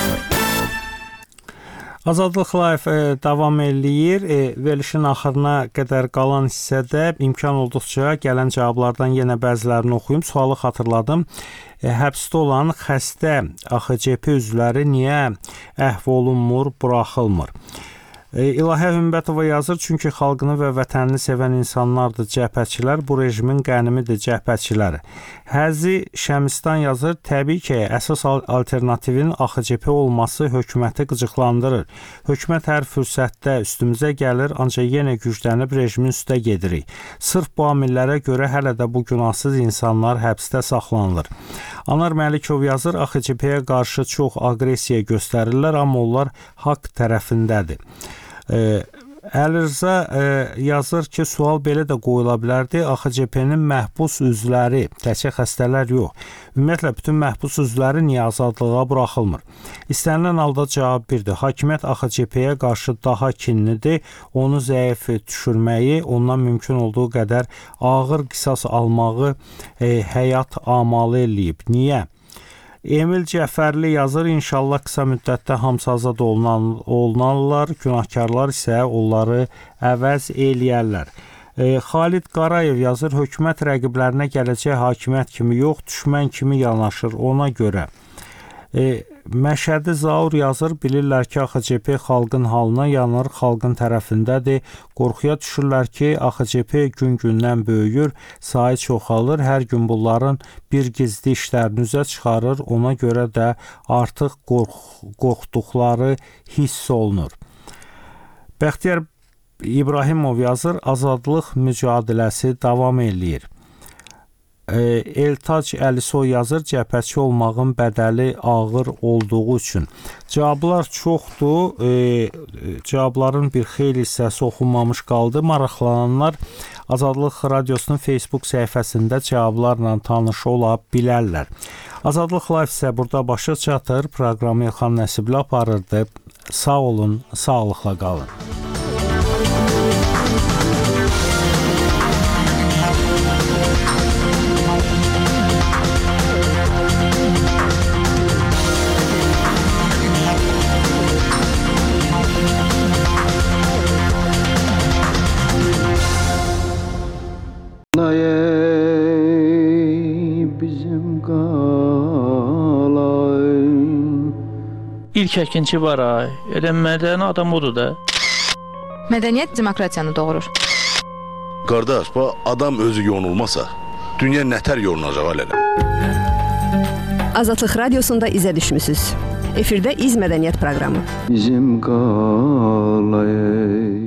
Azadlıq Live e, davam eləyir. E, verilişin axırına qədər qalan hissədə imkan olduqca gələn cavablardan yenə bəzilərini oxuyum. Sualı xatırladım. E, həbsdə olan xəstə A X C P üzvləri niyə əhv olunmur, buraxılmır? E, İlahə Hümbətova yazır, çünki xalqını və vətənini sevən insanlardır cəbhəçilər, bu rejimin qənimidir cəbhəçiləri. Həzi Şəmistan yazır, təbii ki, əsas alternativin A X C P olması hökuməti qıcıqlandırır. Hökumət hər fürsətdə üstümüzə gəlir, ancaq yenə güclənib rejimin üstə gedirik. Sırf bu amillərə görə hələ də bu günahsız insanlar həbsdə saxlanılır. Anar Məlikov yazır, A X C P-yə qarşı çox aqressiya göstərirlər, amma onlar haqq tərəfindədir. Ee, Əlirza e, yazır ki, sual belə də qoyula bilərdi. A X C P-nin məhbus üzvləri, təkcə xəstələr yox, ümumiyyətlə bütün məhbus üzvləri niyə azadlığa buraxılmır? İstənilən halda cavab birdir. Hakimiyyət A X C P-yə qarşı daha kinlidir. Onu zəif düşürməyi, ondan mümkün olduğu qədər ağır qisas almağı e, həyat amalı eləyib. Niyə? Emil Cəfərli yazır, inşallah qısa müddətdə hamısı azad olunan, olunarlar, günahkarlar isə onları əvəz eləyərlər. E, Xalid Qarayev yazır, hökumət rəqiblərinə gələcək hakimiyyət kimi yox, düşmən kimi yanaşır, ona görə. E, Məşədi Zaur yazır, bilirlər ki, A X C P xalqın halına yanır, xalqın tərəfindədir. Qorxuya düşürlər ki, A X C P gün-gündən böyüyür, sayı çoxalır, hər gün bunların bir gizli işlərini üzə çıxarır, ona görə də artıq qorx qorxduqları hiss olunur. Bəxtiyar İbrahimov yazır, azadlıq mücadiləsi davam eləyir. Eltac Əlisoy yazır, cəbhəçi olmağın bədəli ağır olduğu üçün. Cavablar çoxdur. E, cavabların bir xeyli hissəsi oxunmamış qaldı. Maraqlananlar Azadlıq Radiosunun Facebook səhifəsində cavablarla tanış ola bilərlər. Azadlıq Live isə burada başa çatır. Proqramı Elxan Nəsibli aparırdı. Sağ olun, sağlıqla qalın. İlk əkinçi var ay, elə mədəni adam odur da. Mədəniyyət demokratiyanı doğurur. Qardaş, bu adam özü yonulmasa, dünya nətər yolunacaq alələ? Azadlıq Radiosunda izə düşmüsünüz. Efirdə İz Mədəniyyət proqramı. Bizim qalayı.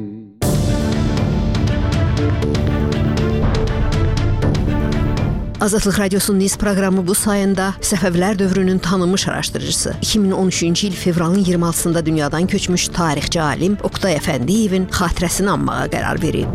Azadlıq Radiosunun İz proqramı bu sayında Səfəvilər dövrünün tanınmış araşdırıcısı, iki min on üçüncü il fevralın iyirmi altısında dünyadan köçmüş tarixçi alim Oqtay Əfəndiyevin xatirəsini anmağa qərar verib.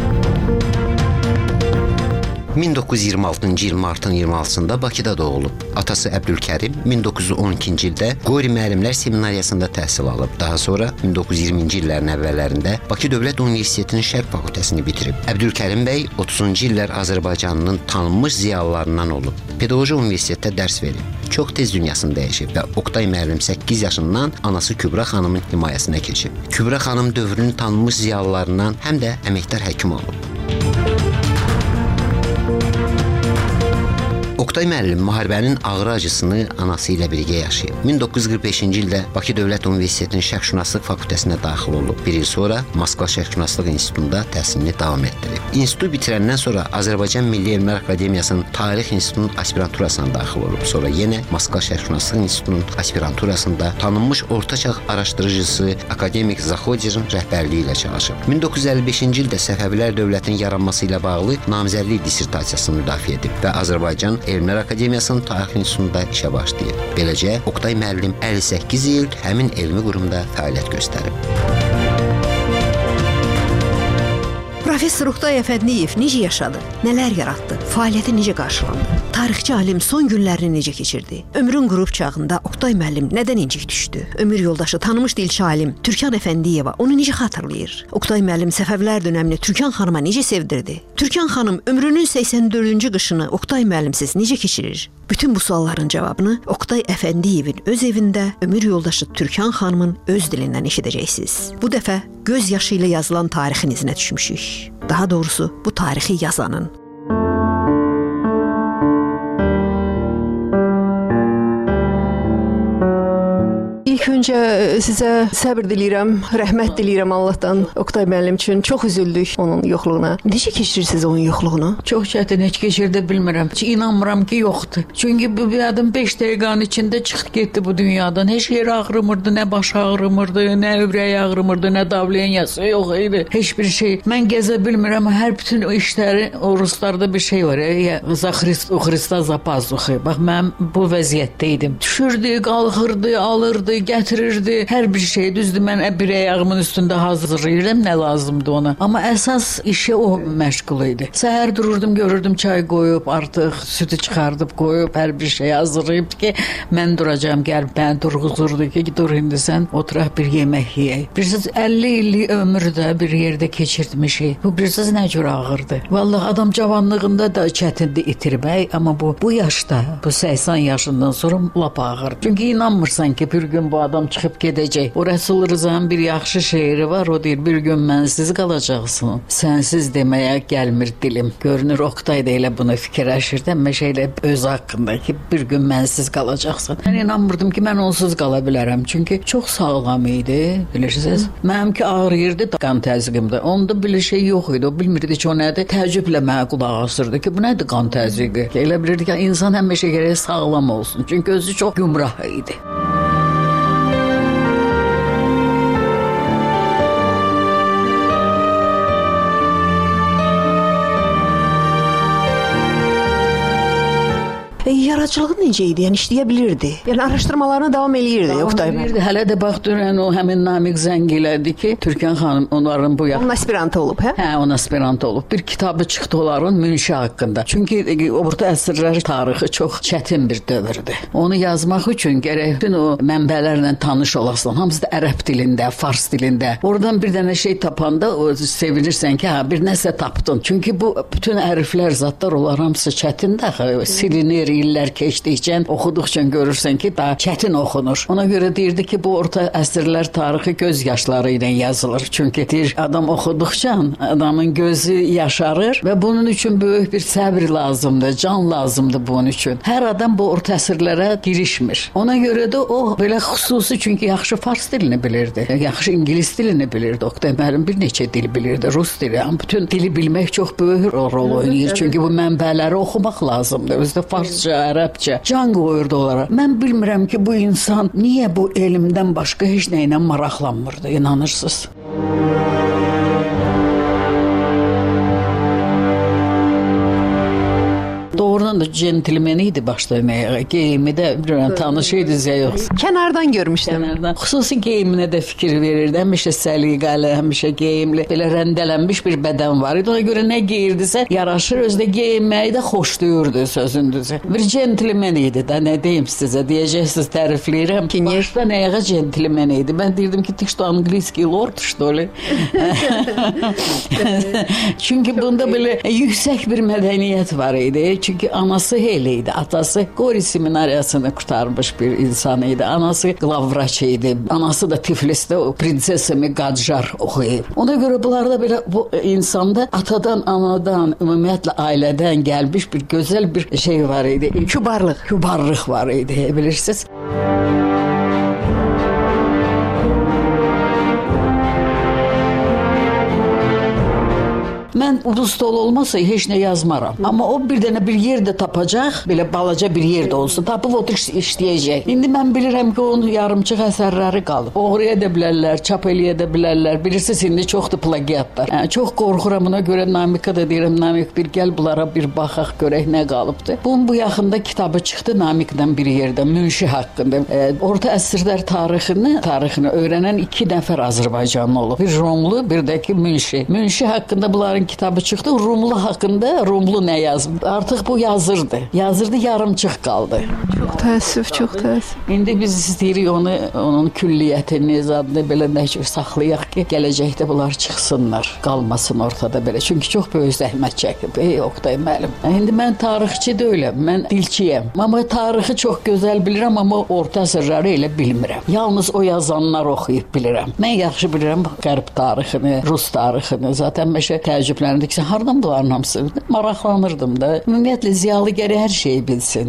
min doqquz yüz iyirmi altıncı il martın iyirmi altısında Bakıda doğulub. Atası Əbdülkərim min doqquz yüz on ikinci ildə Qori müəllimlər seminariyasında təhsil alıb. Daha sonra min doqquz yüz iyirminci illərin əvvəllərində Bakı Dövlət Universitetinin Şərq fakültəsini bitirib. Əbdülkərim bəy otuzuncu illər Azərbaycanının tanınmış ziyalılarından olub. Pedaqoji universitetdə dərs verib. Çox tez dünyasını dəyişib və Oqtay müəllim səkkiz yaşından anası Kübra xanımın himayəsinə keçib. Kübra xanım dövrünün tanınmış ziyalılarından həm də əməkdar həkim olub. Oqtay müəllim müharibənin ağır acısını anası ilə birgə yaşayıb. min doqquz yüz qırx beşinci ildə Bakı Dövlət Universitetinin Şərqşünaslıq fakültəsinə daxil olub. Bir il sonra Moskva Şərqşünaslıq İnstitutunda təhsilini davam etdirib. İnstitutu bitirəndən sonra Azərbaycan Milli Elmlər Akademiyasının Tarix İnstitutunun aspiranturasına daxil olub. Sonra yenə Moskva Şərqşünaslıq İnstitutunun aspiranturasında tanınmış ortaçağ araşdırıcısı akademik Zaxodirin rəhbərliyi ilə çalışıb. min doqquz yüz əlli beşinci ildə Səfəvilər dövlətinin yaranması ilə bağlı namizədlik dissertasiyasını müdafiə edib və Azərbaycan Elmlər Akademiyasının Tarix İnstitutunda işə başlayıb. Beləcə, Oqtay müəllim əlli səkkiz il həmin elmi qurumda fəaliyyət göstərib. Professor Oqtay Əfəndiyev necə yaşadı, nələr yaratdı, fəaliyyəti necə qarşılandı? Tarixçi alim son günlərini necə keçirdi? Ömrün qürub çağında Oqtay müəllim nədən incik düşdü? Ömür yoldaşı, tanınmış dilçi alim Türkan Əfəndiyeva onu necə xatırlayır? Oqtay müəllim Səfəvilər dönəmini Türkan xanıma necə sevdirdi? Türkan xanım ömrünün səksən dördüncü qışını Oqtay müəllimsiz necə keçirir? Bütün bu sualların cavabını Oqtay Əfəndiyevin öz evində ömür yoldaşı Türkan xanımın öz dilindən eşidəcəksiniz. Bu dəfə göz yaşı ilə yazılan tarixin izinə düşmüşük. Daha doğrusu bu tarixi yazanın. İlk öncə sizə səbr diləyirəm, rəhmət diləyirəm Allahdan. Oqtay müəllim üçün çox üzüldük onun yoxluğuna. Necə keçirirsiniz onun yoxluğunu? Çox çətin, heç keçirdə bilmirəm. Heç inanmıram ki, yoxdur. Çünki bu bir adam beş dəqiqənin içində çıxdı getdi bu dünyadan. Heç yer ağrımırdı, nə baş ağrımırdı, nə ürək ağrımırdı, nə davleniyası yox idi. Heç bir şey. Mən gəzə bilmirəm. Hər bütün o işləri, o ruslarda bir şey var ya, za Xrist, o Xrista zapazuxi. Bax, mən bu vəziyyətdə idim. Düşürdü, qalxırdı, alırdı, gətirirdi. Hər bir şey düzdür. Mən bir ayağımın üstündə hazırlayırdım nə lazımdı ona. Amma əsas işi o məşğul idi. Səhər dururdum, görürdüm çay qoyub, artıq sütü çıxardıb qoyub, hər bir şey hazırlayıb ki, mən duracağam, gəlib mən durğuzurdu ki, dur indi sən oturaq bir yemək yeyək. Bilirsiniz, əlli illik ömürdə bir yerdə keçirtmişik. Bu bilirsiniz nə cür ağırdı. Vallahi adam cavanlığında da çətindir itirmək, amma bu bu yaşda, bu səksən yaşından sonra lap ağır. Çünki inanmırsan ki, bir gün bu adam çıxıb gedəcək. O Rəsul Rızanın bir yaxşı şeiri var, o deyir, bir gün mənsiz qalacaqsın. Sənsiz deməyə gəlmir dilim. Görünür, Oqtay da elə bunu fikirləşirdi, amma şeylə öz haqqında ki, bir gün mənsiz qalacaqsın. Mən inanmırdım ki, mən onsuz qala bilərəm. Çünki çox sağlam idi, bilirsiniz. Mənimki ağrıyırdı qan təzyiqimdə. Onda bir şey yox idi, o bilmirdi ki, o nədir. Təəccüblə mənə qulaq asırdı ki, bu nədir qan təzyiqi? Elə bilirdi ki, insan həmişə gərək sağlam olsun. Çünki özü çox gümrah idi. E, yaradıcılığı necə idi? Yəni işləyə bilirdi. Yəni araşdırmalarına davam eləyirdi. Oqtay müəllim. Hələ də bax dünən o həmin Namiq zəng elədi ki, Türkan xanım onların bu Onun aspirantı olub, hə? Hə, onun aspirantı olub. Bir kitabı çıxdı onların Münşi haqqında. Çünki orta əsrlər tarixi çox çətin bir dövrdür. Onu yazmaq üçün gərək bütün o mənbələrlə tanış olasan. Hamısı da ərəb dilində, fars dilində. Oradan bir dənə şey tapanda o sevinirsən ki, ha bir nəsə tapdın. Çünki bu bütün hərflər, zatlar onlar hamısı çətindir. Silinir, illər keçdikcə, oxuduqca görürsən ki, daha çətin oxunur. Ona görə deyirdi ki, bu orta əsrlər tarixi göz yaşları ilə yazılır. Çünki deyir, adam oxuduqca adamın gözü yaşarır və bunun üçün böyük bir səbr lazımdır, can lazımdır bunun üçün. Hər adam bu orta əsrlərə girişmir. Ona görə də o belə xüsusi, çünki yaxşı fars dilini bilirdi, yaxşı ingilis dilini bilirdi. Oqtay müəllim bir neçə dil bilirdi, rus dili. Amma bütün dili bilmək çox böyük rol oynayır. Çünki bu mənbələri oxumaq lazımdır. Özdə farsça, ərəbcə can qoyurdu onlara. Mən bilmirəm ki, bu insan niyə bu elmdən başqa heç nə ilə maraqlanmırdı, inanırsınız? Doğrudan da centilmen idi başda deməyə. Geyimi də bilmirəm, tanış idi ya yox. Kənardan görmüşdüm. Kənardan. Xüsusi geyiminə də fikir verirdi. Həmişə səliqəli, həmişə geyimli, belə rəndələnmiş bir bədən var idi. Ona görə nə geyirdisə yaraşır, özdə geyinməyi də xoşlayırdı sözündüzü. Bir centilmen idi də, nə deyim sizə, deyəcəksiniz, tərifləyirəm. Başda nəyə centilmen idi? Mən deyirdim ki, ты что, английский lord, что ли? Çünki bunda belə yüksək bir mədəniyyət var idi. Çünki anası Hele idi, atası Qori seminariyasını qurtarmış bir insan idi. Anası qlavvraç idi. Anası da Tiflisdə o prinsesimi Qadjar oxuyub. Ona görə bunlarda belə bu insanda atadan, anadan, ümumiyyətlə ailədən gəlmiş bir gözəl bir şey var idi. Kübarlıq. Kübarlıq var idi, bilirsiniz. Mən bu stol olmasa heç nə yazmaram. Amma o bir dənə bir yer də tapacaq, belə balaca bir yer də olsa, tapıb otur işləyəcək. İndi mən bilirəm ki, onun yarımçıq əsərləri qalıb. Oğruya da bilərlər, çap eləyə də bilərlər. Bilirsiniz, indi çoxdur plagiatlar. Yəni, çox qorxuram, buna görə Namikə də deyirəm, Namik bir gəl bunlara bir baxaq, görək nə qalıbdır. Bunun bu yaxında kitabı çıxdı Namikdən bir yerdə, Münşi haqqında. E, orta əsrlər tarixini, tarixini öyrənən iki nəfər Azərbaycanlı olub. Bir Rumlu, bir də ki Münşi. Münşi haqqında bunların kitabı çıxdı. Rumlu haqqında Rumlu nə yazıb? Artıq bu yazırdı. Yazırdı, yarımçıq qaldı. Çox təəssüf, çox təəssüf. İndi biz istəyirik onu, onun külliyyətini, zadını belə nə ki saxlayaq ki, gələcəkdə bunlar çıxsınlar, qalmasın ortada belə. Çünki çox böyük zəhmət çəkib. Ey Oqtay müəllim. İndi mən tarixçi deyiləm, mən dilçiyəm. Amma tarixi çox gözəl bilirəm, amma orta əsrləri elə bilmirəm. Yalnız o yazanlar oxuyub bilirəm. Mən yaxşı bilirəm Qərb tarixini, Rus tarixini. Zaten məşə təəccüblənirdik ki, hardan bunların hamısı? Maraqlanırdım da. Ümumiyyətlə ziyalı gərək hər şeyi bilsin.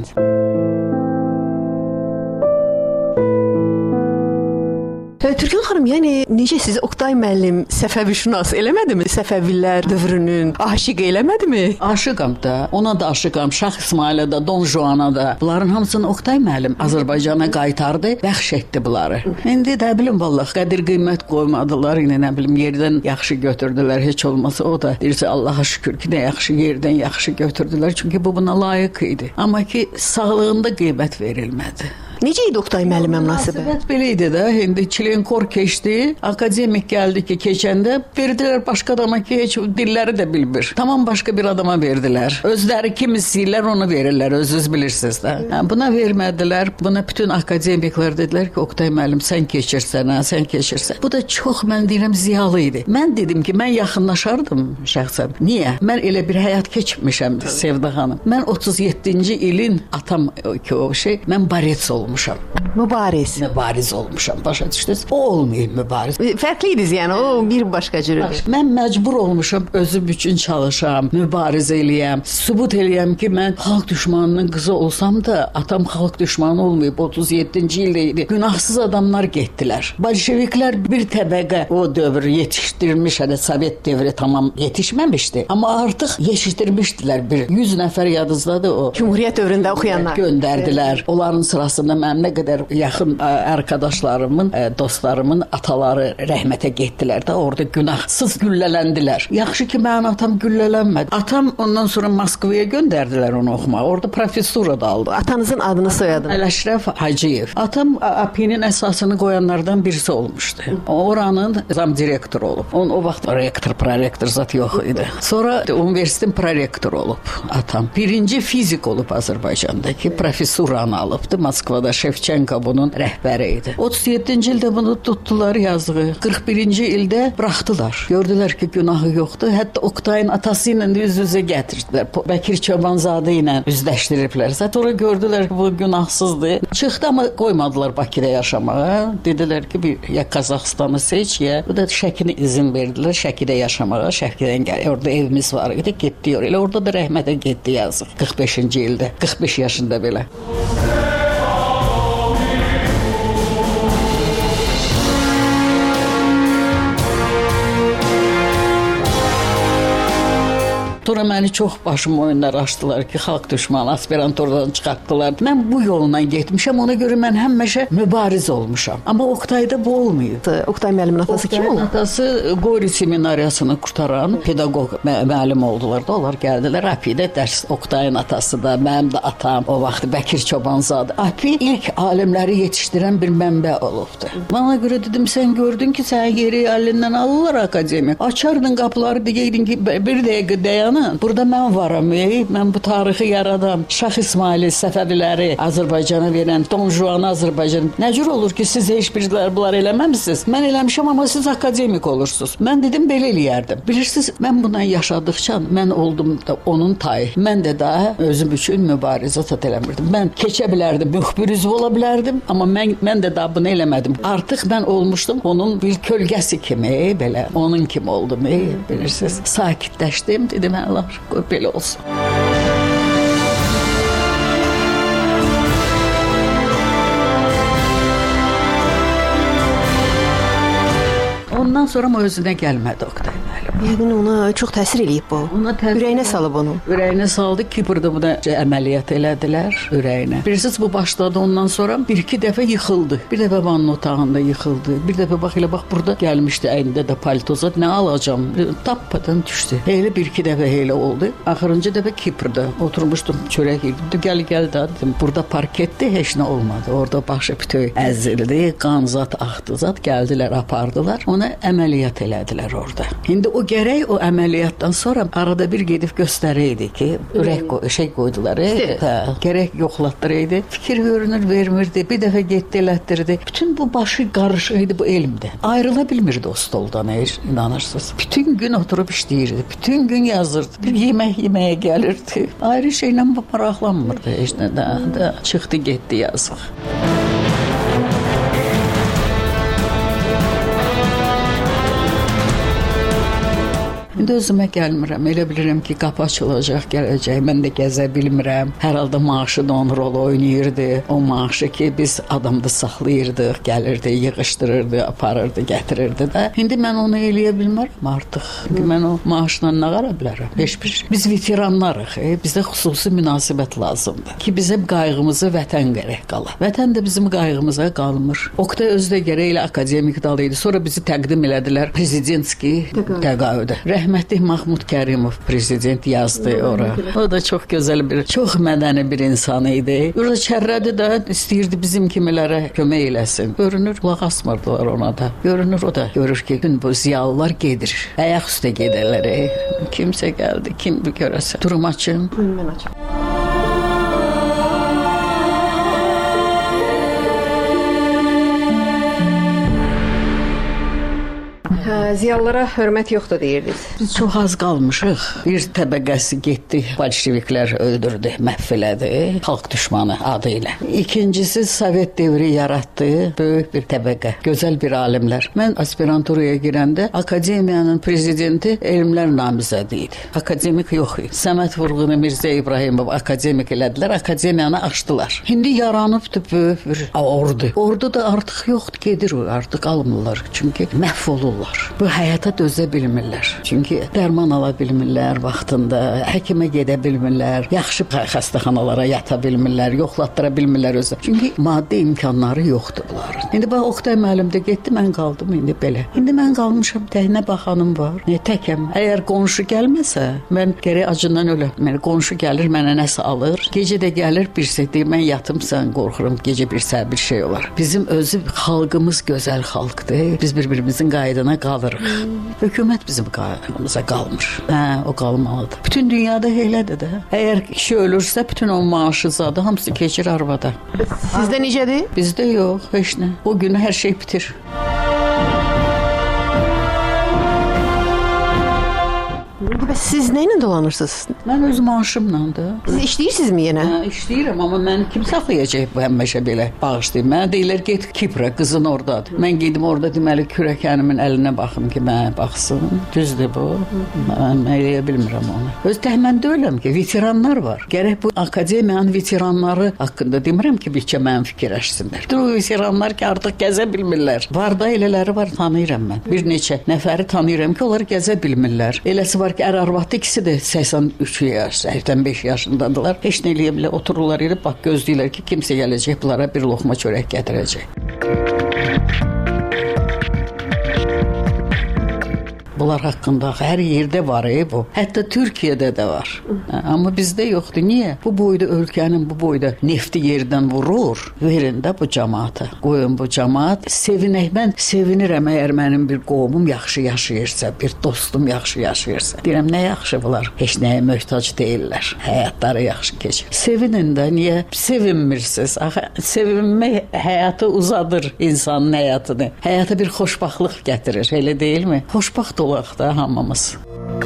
Türkan xanım, yəni necə siz Oqtay müəllim Səfəvişünas eləmədimi? Səfəvilər dövrünün aşiq eləmədimi? Aşıqam da. Ona da aşıqam. Şah İsmailə də, Don Juana da. Bunların hamısını Oqtay müəllim Azərbaycana qaytardı, bəxş etdi bunları. İndi də bilim vallahi qədir qiymət qoymadılar. İndi nə bilim yerdən yaxşı götürdülər. Heç olmasa o da deyirsə Allaha şükür ki, nə yaxşı yerdən yaxşı götürdülər. Çünki bu buna layiq idi. Amma ki sağlığında qiymət verilmədi. Necə idi Oqtay müəllimə münasibət? Münasibət belə idi də. İndi Çilenkor keçdi. Akademik gəldi ki, keçəndə verdilər başqa adama ki, heç dilləri də bilmir. Tamam başqa bir adama verdilər. Özləri kim istəyirlər onu verirlər. Özünüz bilirsiniz də. Yəni, buna vermədilər. Buna bütün akademiklər dedilər ki, Oqtay müəllim sən keçirsən, hə, sən keçirsən. Bu da çox mən deyirəm ziyalı idi. Mən dedim ki, mən yaxınlaşardım şəxsən. Niyə? Mən elə bir həyat keçmişəm Sevda xanım. Mən otuz yeddinci ilin atam ki o şey, mən baret olmuşam. Mübariz. Mübariz olmuşam. Başa düşdünüz? O olmayıb mübariz. Fərqliydiniz yəni, o bir başqa cürüdür. Mən məcbur olmuşam özüm üçün çalışam, mübariz eləyəm, sübut eləyəm ki, mən xalq düşmanının qızı olsam da atam xalq düşmanı olmayıb. otuz yeddinci ildə idi. Günahsız adamlar getdilər. Bolşeviklər bir təbəqə o dövr yetişdirmiş, hələ Sovet dövrü tamam yetişməmişdi. Amma artıq yetişdirmişdilər. Bir yüz nəfər yadınızdadır o. Cumhuriyyət dövründə oxuyanlar. Göndərdilər. Onların sırasında da mənim nə qədər yaxın ə, arkadaşlarımın, ə, dostlarımın ataları rəhmətə getdilər də, orada günahsız güllələndilər. Yaxşı ki, mənim atam güllələnmədi. Atam ondan sonra Moskvaya göndərdilər onu oxumağa. Orada professura da aldı. Atanızın adını, soyadını? Əl-Əşrəf Hacıyev. Atam A P N'nin əsasını qoyanlardan birisi olmuşdu. Oranın zam direktoru olub. Onun o vaxt rektor, prorektor zat yox idi. Sonra universitetin prorektoru olub atam. Birinci fizik olub Azərbaycandakı, professuranı alıbdı. Moskvada Şevçenko bunun rəhbəri idi. otuz yeddinci ildə bunu tutdular yazığı. qırx birinci ildə buraxdılar. Gördülər ki, günahı yoxdur. Hətta Oktayın atası ilə üz-üzə gətirdilər. Bəkir Çobanzadə ilə üzləşdiriblər. Sonra gördülər ki, bu günahsızdır. Çıxdı, amma qoymadılar Bakıda yaşamağa. Dedilər ki, bir ya Qazaxıstanı seç, ya bu da Şəkini izin verdilər. Şəkidə yaşamağa. Şəkidən gəl. Orada evimiz var idi. Getdi oraya. Orada da rəhmətə getdi yazıq. qırx beşinci ildə. qırx beş yaşında belə. Sonra məni çox başım oyunlar açdılar ki, xalq düşmanı, aspirantordan çıxartdılar. Mən bu yolla getmişəm, ona görə mən həmişə mübariz olmuşam. Amma Oktayda bu olmayıb. Oktay müəllimin atası kim oldu? Atası Qori seminariyasını qurtaran pedaqoq müəllim oldular da, onlar gəldilər A P N'də dərs. Oktayın atası da, mənim də atam, o vaxt Bəkir Çobanzadə. A P ilk alimləri yetişdirən bir mənbə olubdu. Bana görə dedim, sən gördün ki, sən yeri əlindən alırlar akademik. Açardın qapıları, deyirdin ki, bir dəqiqə dayan. Burada mən varam, ey, mən bu tarixi yaradam. Şah İsmaili, Səfəviləri Azərbaycana verən, Don Juan'ı Azərbaycan. Nə cür olur ki, siz heç birlər bunlar eləməmisiniz? Mən eləmişəm, amma siz akademik olursunuz. Mən dedim, belə eləyərdim. Bilirsiniz, mən buna yaşadıqca, mən oldum da onun tayı. Mən də daha özüm üçün mübarizə tat eləmirdim. Mən keçə bilərdim, müxbir üzvü ola bilərdim, amma mən, mən də daha bunu eləmədim. Artıq mən olmuşdum onun bir kölgəsi kimi, ey, belə, onun kimi oldum, ey, bilirsiniz. Sakitləşdim, dedim, Allah belə olsun. Ondan sonra o özünə gəlmədi Oktay müəllim. Yəqin ona çox təsir eləyib bu. Ona təsir ürəyinə salıb onu. Ürəyinə saldı. Kiprdə buna əməliyyat elədilər ürəyinə. Bilirsiniz, bu başladı ondan sonra bir iki dəfə yıxıldı. Bir dəfə vann otağında yıxıldı. Bir dəfə bax elə bax burada gəlmişdi əynində də paltoza. Nə alacam? Tappadan düşdü. Elə bir iki dəfə elə oldu. Axırıncı dəfə Kiprdə oturmuşdum, çörək yedim. Gəl gəl də dedim. Burada parketdə heç nə olmadı. Orada başı bütöv əzildi, qan zat axdı zat. Gəldilər, apardılar. Ona əməliyyat elədilər orada. İndi o gərək o əməliyyatdan sonra arada bir gedib göstərəydi ki, ürək qoy, şey qoydular. Hə, gərək yoxlatdıraydı. Fikir görünür vermirdi. Bir dəfə getdi elətdirdi. Bütün bu başı qarışıq idi bu elmdə. Ayrıla bilmirdi o stoldan, eğer inanırsınız. Bütün gün oturub işləyirdi. Bütün gün yazırdı. Bir yemək yeməyə gəlirdi. Ayrı şeylə maraqlanmırdı. Heç nə də, də çıxdı getdi yazıq. İndi özümə gəlmirəm. Elə bilirəm ki, qapı açılacaq, gələcək. Mən də gəzə bilmirəm. Hər halda maaşı da onun rol oynayırdı. O maaşı ki, biz adamda saxlayırdıq, gəlirdi, yığışdırırdı, aparırdı, gətirirdi də. İndi mən onu eləyə bilmərəm artıq. Çünki mən o maaşla nə qara bilərəm? Heç bir. Biz veteranlarıq. E? Bizə xüsusi münasibət lazımdır. Ki, bizim qayğımızı vətən gərək qala. Vətən də bizim qayğımıza qalmır. Oktay özü də gərək elə akademik dal idi. Sonra bizi təqdim elədilər prezidentski təqaüdə. Rəhmətli Mahmud Kərimov prezident yazdı ora. O da çox gözəl bir, çox mədəni bir insan idi. Orada çərrədi də istəyirdi bizim kimilərə kömək eləsin. Görünür, qulaq asmırdılar ona da. Görünür, o da görür ki, gün bu ziyalılar gedir. Ayaq üstə gedərlər. Kimsə gəldi, kim bir görəsə. Durum açın. Mən açım. Ziyalılara hörmət yoxdur deyirdiniz. Biz çox az qalmışıq. Bir təbəqəsi getdi, bolşeviklər öldürdü, məhv elədi, xalq düşmanı adı ilə. İkincisi Sovet devri yaratdı, böyük bir təbəqə, gözəl bir alimlər. Mən aspiranturaya girəndə akademiyanın prezidenti elmlər namizədi idi. Akademik yox idi. Səməd Vurğunu Mirzə İbrahimov akademik elədilər, akademiyanı açdılar. İndi yaranıbdı böyük bir ordu. Ordu da artıq yoxdur, gedir o, artıq almırlar. Çünki məhv olurlar. var. Bu həyata dözə bilmirlər. Çünki dərman ala bilmirlər vaxtında, həkimə gedə bilmirlər, yaxşı xəstəxanalara yata bilmirlər, yoxlatdıra bilmirlər özü. Çünki maddi imkanları yoxdur bunların. İndi bax Oqtay müəllim də getdi, mən qaldım indi belə. İndi mən qalmışam, təhnə baxanım var. Ne təkəm. Əgər qonşu gəlməsə, mən gərək acından öləm. Mən qonşu gəlir, mənə nəsə alır. Gecə də gəlir, birsə deyir, mən yatımsan, qorxuram, gecə birsə bir şey olar. Bizim özü xalqımız gözəl xalqdır. Biz bir-birimizin qaydına qalırıq. Hökumət bizim qaydamıza qalmır. Hə, o qalmalıdır. Bütün dünyada elədir də. Əgər kişi ölürsə, bütün o maaşı zadı hamısı keçir arvada. Sizdə necədir? Bizdə yox, heç nə. O gün hər şey bitir. Siz nə ilə dolanırsınız? Mən öz maaşımla da. Siz işləyirsinizmi yenə? Hə, işləyirəm, amma mən kim saxlayacaq bu həmişə belə bağışlayıb? Mənə deyirlər, get Kipra, qızın oradadır. Mən gedim orada deməli kürəkənimin əlinə baxım ki, mənə baxsın. Düzdür bu. Mən eləyə bilmirəm onu. Öz təhməndə öləm ki, veteranlar var. Gərək bu akademiyanın veteranları haqqında demirəm ki, bircə mənim fikirləşsinlər. O veteranlar ki, artıq gəzə bilmirlər. Var da elələri var, tanıyıram mən. Bir neçə nəfəri tanıyıram ki, onlar gəzə bilmirlər. Eləsi var ki, ər arvadı ikisi də səksən üç yaş, səksən beş yaşındadılar. Heç nə eləyə bilər, otururlar yerə, bax gözləyirlər ki, kimsə gələcək, bunlara bir loxma çörək gətirəcək. Bunlar haqqında hər yerdə var e, bu. Hətta Türkiyədə də var. Hə, amma bizdə yoxdur. Niyə? Bu boyda ölkənin bu boyda nefti yerdən vurur. Verin də bu cəmaata. Qoyun bu cəmaat. Sevinək. Mən sevinirəm əgər mənim bir qovumum yaxşı yaşayırsa, bir dostum yaxşı yaşayırsa. Deyirəm, nə yaxşı bunlar. Heç nəyə möhtac deyirlər. Həyatları yaxşı keçir. Sevinin də. Niyə? Sevinmirsiniz. Axı, sevinmək həyatı uzadır insanın həyatını. Həyata bir xoşbaxtlıq gətirir. Elə deyilmi? Xoşbaxt olaq da hamımız.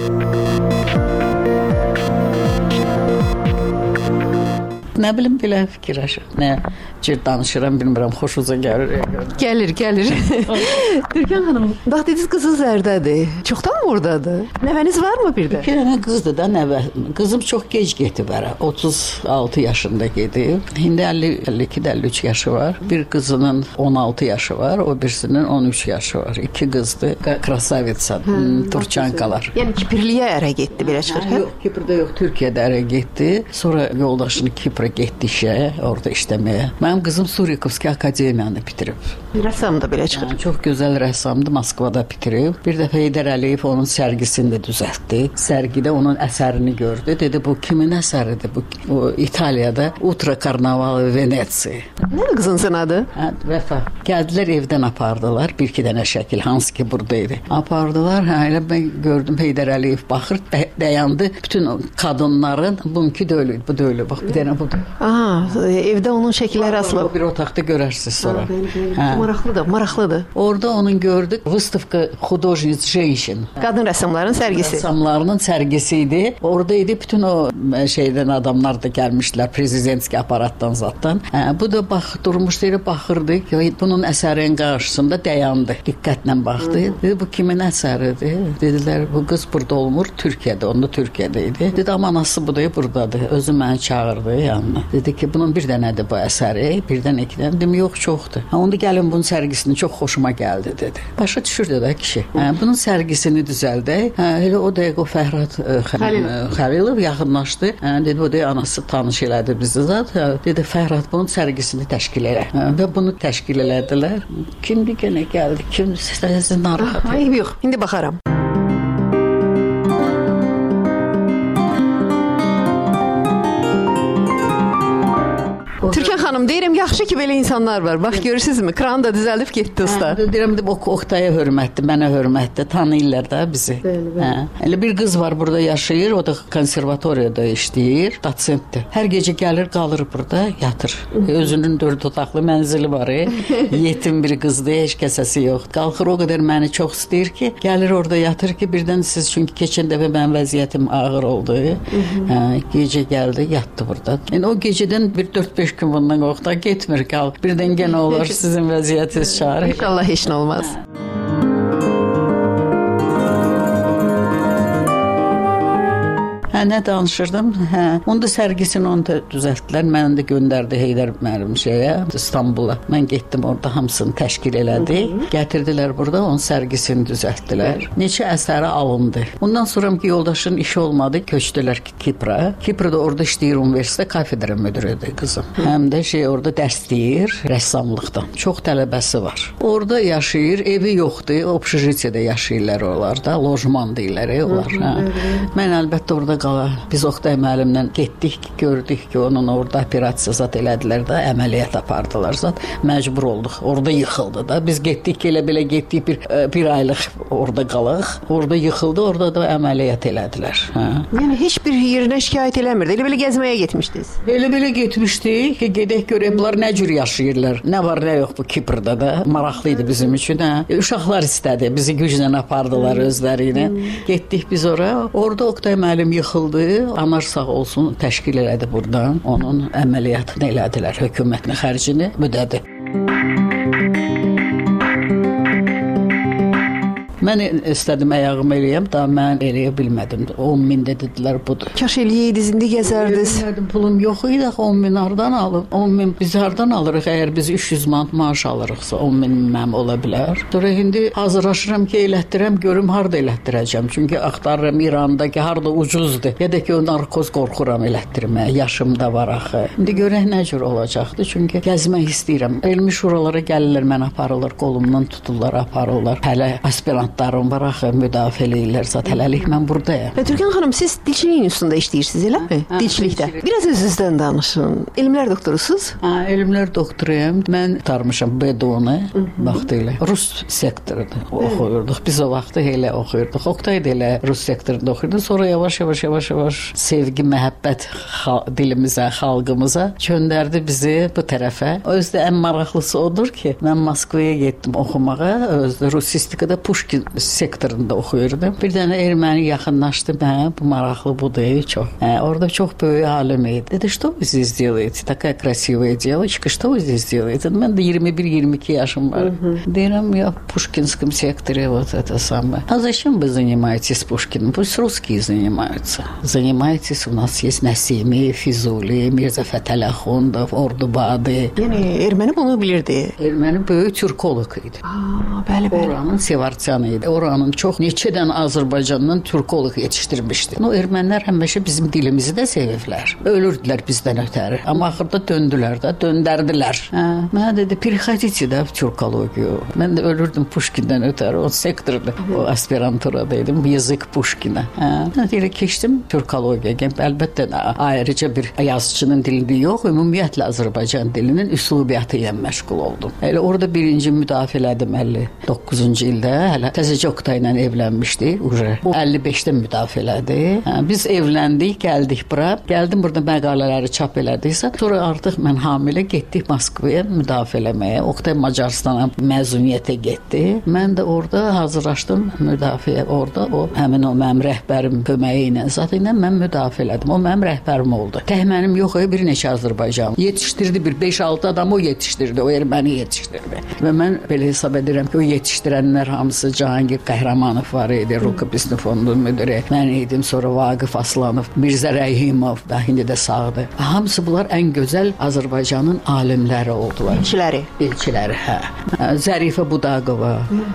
Nə bilim, belə fikirləşir. Nə cür danışıram, bilmirəm, xoşunuza gəlir. Gəlir, gəlir. Türkan xanım, bax dediniz qızınız Zərdədir. Çoxdan mı oradadır? Nəvəniz varmı bir də? İki dənə qızdır da nəvə. Qızım çox gec getib ərə. otuz altı yaşında gedib. İndi əlli iki əlli üç yaşı var. Bir qızının on altı yaşı var, o birisinin on üç yaşı var. İki qızdır. Krasavitsa, Turçankalar. Yəni Kipirliyə ərə getdi, belə çıxır, hə? Yox, Kipirdə yox, Türkiyədə ərə getdi. Sonra yoldaşını Kipra getdi işə, orada işləməyə. Mənim qızım Surikovski Akademiyanı bitirib. Rəssam da belə çıxır. Hə, çox gözəl rəssamdır, Moskvada bitirib. Bir dəfə Heydər Əliyev onun sərgisini də düzəltdi. Sərgidə onun əsərini gördü. Dedi, bu kimin əsəridir? Bu o, İtaliyada Ultra Karnavalı Venetsiya. Nədir qızınızın adı? Hə, Vəfa. Gəldilər evdən apardılar. Bir iki dənə şəkil, hansı ki buradaydı. Apardılar. Hə, elə mən gördüm Heydər Əliyev baxır, dayandı. Bütün qadınların bununki də ölüydü, bu da ölü. Bax, bir dənə budur. Aha, evdə onun şəkilləri asılıb. Bir otaqda görərsiniz sonra. Hə, maraqlıdır, maraqlıdır. Orada onun gördük. Выставка художниц женщин. Qadın rəssamların sərgisi. Rəssamlarının sərgisi idi. Orada idi bütün o şeydən adamlar da gəlmişlər prezidentski aparatdan zatdan. Hə, bu da bax durmuş deyir, baxırdı. Bunun əsərinin qarşısında dayandı. Diqqətlə baxdı. Dedi, bu kimin əsəridir? Dedilər, bu qız burada olmur, Türkiyədə, onda Türkiyədə idi. Dedi, amma anası bu da burdadır. Özü məni çağırdı yanına. Dedi ki, bunun bir dənədir bu əsəri, birdən iki dənə. Dedim, yox, çoxdur. Ha, onda gəlin bunun sərgisini çox xoşuma gəldi, dedi. Başa düşürdü da kişi. Hə, bunun sərgisini düzəldək. Hə, elə o dəqiq o Fəhrad Xəlilov yaxınlaşdı. Hə, dedi, o da anası tanış elədi bizi zat. Hə, dedi, Fəhrad bunun sərgisini təşkil elə. Hə, və bunu təşkil elədilər. Kimdi yenə gəldi, kim sizə narahat. Ay, yox, indi baxaram. Türkan xanım, deyirəm, yaxşı ki, belə insanlar var. Bax, görürsünüzmü? Kranı da düzəldib getdi usta. Hə, deyirəm, Oqtaya hörmətdir, mənə hörmətdir. Tanıyırlar da bizi. Bəli, bəli. Hə. Elə bir qız var, burada yaşayır, o da konservatoriyada işləyir, dosentdir. Hər gecə gəlir, qalır burada, yatır. Özünün dörd otaqlı mənzili var, yetim bir qızdır, heç kəsəsi yox. Qalxır, o qədər məni çox istəyir ki, gəlir orada yatır ki, birdən siz, çünki keçən dəfə mənim vəziyyətim ağır oldu. Hə, gecə gəldi, yatdı burada. Yəni, o gecədən bir dörd beş gün bundan qorxda getmir, qal. Birdən genə olar sizin vəziyyətiniz çağırır. İnşallah heç nə olmaz. Hə, Hə, nə danışırdım? Hə, onda sərgisini onu da düzəltdilər. Məni də göndərdi Heydər müəllim şeyə, İstanbula. Mən getdim, orada hamısını təşkil elədi. Gətirdilər burada, onun sərgisini düzəltdilər. Neçə əsəri alındı. Bundan sonra ki, yoldaşın işi olmadı, köçdülər Kipra. Kiprdə orada işləyir universitet kafedra müdürüdür qızım. Həm də şey orada dərs deyir rəssamlıqdan. Çox tələbəsi var. Orada yaşayır, evi yoxdur, общежитиеdə yaşayırlar onlarda, lojman deyirlər onlar. Hə. Mən əlbəttə orada qala. Biz Oqtay müəllimlə getdik, gördük ki, onun orada operasiya zat elədilər də, əməliyyat apardılar zat. Məcbur olduq. Orada yıxıldı da. Biz getdik, elə-belə getdik bir bir aylıq orada qalıq. Orada yıxıldı, orada da əməliyyat elədilər. Hə. Yəni heç bir yerinə şikayət eləmirdi. Elə-belə gəzməyə getmişdiniz. Elə-belə getmişdik ki, gedək görək bunlar nə cür yaşayırlar. Nə var, nə yox bu Kiprdə də. Maraqlı idi bizim üçün. Hə. Uşaqlar istədi. Bizi güclə apardılar özləri ilə. Getdik biz ora. Orada Oqtay müəllim yıxıldı. Anar sağ olsun təşkil elədi buradan. Onun əməliyyatını elədilər. Hökumətin xərcini ödədi. Mən istədim ayağımı eləyəm, daha mən eləyə bilmədim. on min də dedilər budur. Kaş eləyəydiniz, indi gəzərdiniz. Bilmədim, pulum yox idi, on min hardan alım? on min biz hardan alırıq? Əgər biz üç yüz manat maaş alırıqsa on min mənim ola bilər. Sonra indi hazırlaşıram ki, elətdirəm, görüm harda elətdirəcəm. Çünki axtarıram İrandakı harda ucuzdur. Ya da ki, o narkoz qorxuram elətdirməyə. Yaşım da var axı. İndi görək nə cür olacaqdı. Çünki gəzmək istəyirəm. Elmi şuralara gəlirlər, mən aparılır, qolumdan tuturlar, aparırlar. Hələ aspirant darım var axı, müdafiə eləyirlər zat. Hələlik mən buradayam. Türkan xanım, siz dilçilik institutunda işləyirsiniz, eləmi? Dilçilikdə. Biraz özünüzdən danışın. Elmlər doktorusunuz? Hə, elmlər doktoruyam. Mən tarmışam B D O-nu vaxtilə. Rus sektorunda oxuyurduq. Biz o vaxtı elə oxuyurduq. Oqtay da elə Rus sektorunda oxuyurdu. Sonra yavaş yavaş yavaş yavaş sevgi, məhəbbət dilimizə, xalqımıza göndərdi bizi bu tərəfə. Özdə ən maraqlısı odur ki, mən Moskvaya getdim oxumağa. Özdə Rusistikada Pushkin sektorunda oxuyurdum. Bir dənə erməni yaxınlaşdı mənə, bu maraqlı budur çox. Hə, orada çox böyük alim idi. Dedi, что вы здесь делаете? Такая красивая девочка, что вы здесь делаете? Mən də iyirmi bir iyirmi iki yaşım var. Deyirəm, я в Пушкинском секторе вот это самое. А зачем вы занимаетесь Пушкиным? Пусть русские занимаются. Занимайтесь, у нас есть Nəsimi, Füzuli, Mirzə Fətəli Axundov, Ordubadi. Yəni erməni bunu bilirdi. Erməni böyük türkoloq idi. Aa, bəli, bəli. Oranın Sevartyanı idi. Oranın çox neçədən Azərbaycandan türkoloq yetişdirmişdi. O ermənilər həmişə bizim dilimizi də seviblər. Ölürdülər bizdən ötəri. Amma axırda döndülər də, döndərdilər. Hə, mənə dedi, "Приходите да в türkologию." Mən də ölürdüm Pushkindən ötəri. O sektorda, o aspiranturadaydım. Yazık Pushkinə. Hə, mən elə keçdim türkologiyaya. Əlbəttə ayrıca bir yazıçının dilini yox, ümumiyyətlə Azərbaycan dilinin üslubiyyatı ilə məşğul oldum. Elə orada birinci müdafiə elədim əlli doqquzuncu ildə. Hələ təzəcə Oqtay ilə evlənmişdi. O əlli beşdə müdafiə elədi. Hə, biz evləndik, gəldik bura. Gəldim burada məqalələri çap elədiksə, sonra artıq mən hamilə getdik Moskvaya müdafiə eləməyə. Oqtay Macaristana məzuniyyətə getdi. Mən də orada hazırlaşdım müdafiə. Orada o həmin o mənim rəhbərim köməyi ilə zat ilə mən müdafiə elədim. O mənim rəhbərim oldu. Təhmənim yox, bir neçə Azərbaycan yetişdirdi, bir beş altı adam o yetişdirdi, o erməni yetişdirdi. Və mən belə hesab edirəm ki, o yetişdirənlər hamısı Cahangir Qəhrəmanov var idi, Rukopis fondunun müdiri. Mən idim, sonra Vaqif Aslanov, Mirzə Rəhimov da indi də sağdır. Hamısı bunlar ən gözəl Azərbaycanın alimləri oldular. İlçiləri. İlçiləri, hə. Zərifə Budaqova.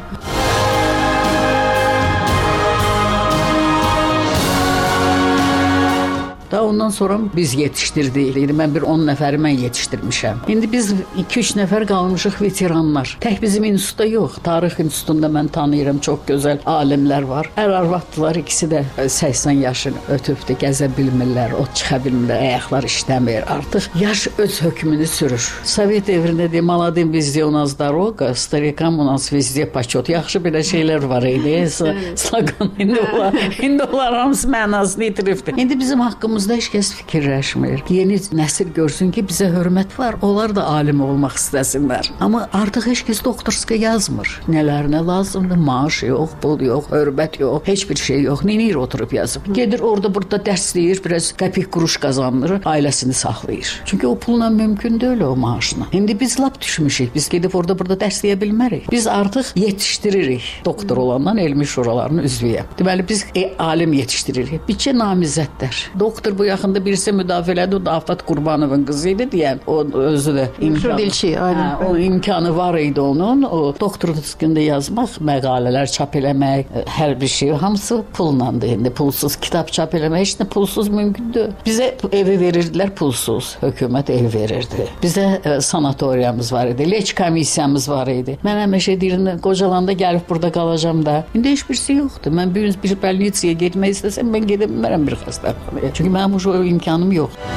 Da ondan sonra biz yetişdirdik. Mən bir on nəfəri mən yetişdirmişəm. İndi biz iki üç nəfər qalmışıq veteranlar. Tək bizim institutda yox. Tarix institutunda mən tanıyıram, çox gözəl alimlər var. Ər arvaddılar, ikisi də səksən yaşını ötübdür, gəzə bilmirlər, ot çıxa bilmirlər, ayaqlar işləmir. Artıq yaş öz hökmünü sürür. Sovet evrində deyim, maladim vizdə u nas doroga, starikam u nas vizdə paçot. Yaxşı belə şeylər var idi. Slogan indi onlar, indi onlar hamısı mənasını itiribdir. İndi bizim haqqımız Aramızda heç kəs fikirləşmir. Yeni nəsil görsün ki, bizə hörmət var. Onlar da alim olmaq istəsinlər. Amma artıq heç kəs doktorska yazmır. Nələrinə lazımdır? Maaş yox, pul yox, hörmət yox, heç bir şey yox. Nenir oturub yazıb. Gedir orada burada dərsləyir, biraz qəpik quruş qazanır, ailəsini saxlayır. Çünki o pulla mümkün deyil o maaşla. İndi biz lap düşmüşük. Biz gedib orada burada dərsləyə bilmərik. Biz artıq yetişdiririk. Doktor olandan elmi şuralarının üzvüyəm. Deməli biz e, alim yetişdiririk. Bircə namizədlər. Doktor bu yaxında birisi müdafiə elədi, o da Afat Qurbanovun qızı idi deyən. O özü də imkanı, dilçi, hə, o imkanı var idi onun. O doktor düzgündə yazmaq, məqalələr çap eləmək, hər bir şey hamısı pullandı. İndi pulsuz kitab çap eləmək heç nə pulsuz mümkündür. Bizə evi verirdilər pulsuz. Hökumət ev verirdi. Bizə e, sanatoriyamız var idi. Leç komissiyamız var idi. Mən həmişə deyirdim, qocalanda gəlib burada qalacam da. İndi heç bir şey yoxdur. Mən bir gün bir bolnitsaya getmək istəsəm, mən gedə bilmərəm bir xəstəxanaya. Çünki mənim o imkanım yoxdur.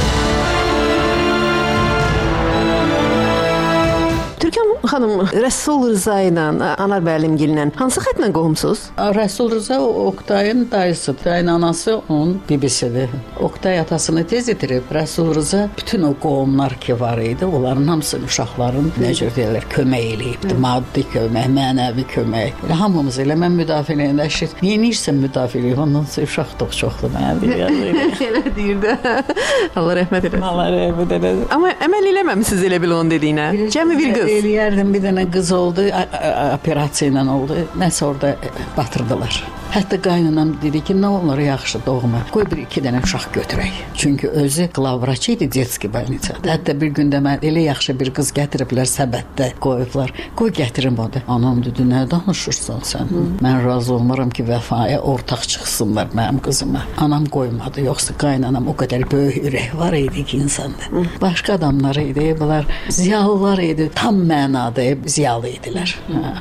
Xanım, Rəsul Rıza ilə Anar müəllimgillə hansı xətlə qohumsuz? Rəsul Rıza Oktayın dayısıdır. Dayın anası onun bibisidir. Oktay atasını tez itirib. Rəsul Rıza bütün o qohumlar ki var idi, onların hamısını uşaqların necə deyirlər, kömək eləyibdi. Maddi kömək, mənəvi kömək. Elə hamımız elə mən müdafiə eləyəndə eşit. Niyə nirsən müdafiə eləyib? Ondan sonra uşaqdıq çoxdur mənə. Elə deyirdi. Allah rəhmət eləsin. Allah rəhmət eləsin. Amma əməl eləməmisiniz elə bil onun dediyinə. Cəmi bir qız. Eləyərdim, bir dənə qız oldu, operasiya ilə oldu. Nəsə orada batırdılar. Hətta qaynanam dedi ki, nə olur yaxşı doğma. Qoy bir iki dənə uşaq götürək. Çünki özü qlavvraç idi detski bolnitsada. Hətta bir gündə mən elə yaxşı bir qız gətiriblər səbətdə qoyublar. Qoy gətirim o da. Anam dedi, nə danışırsan sən? Hı. Mən razı olmaram ki, vəfaya ortaq çıxsınlar mənim qızıma. Anam qoymadı. Yoxsa qaynanam o qədər böyük ürək var idi ki insanda. Hı. Başqa adamlar idi. Bunlar ziyalılar idi. Tam mənada ziyalı idilər. Hə.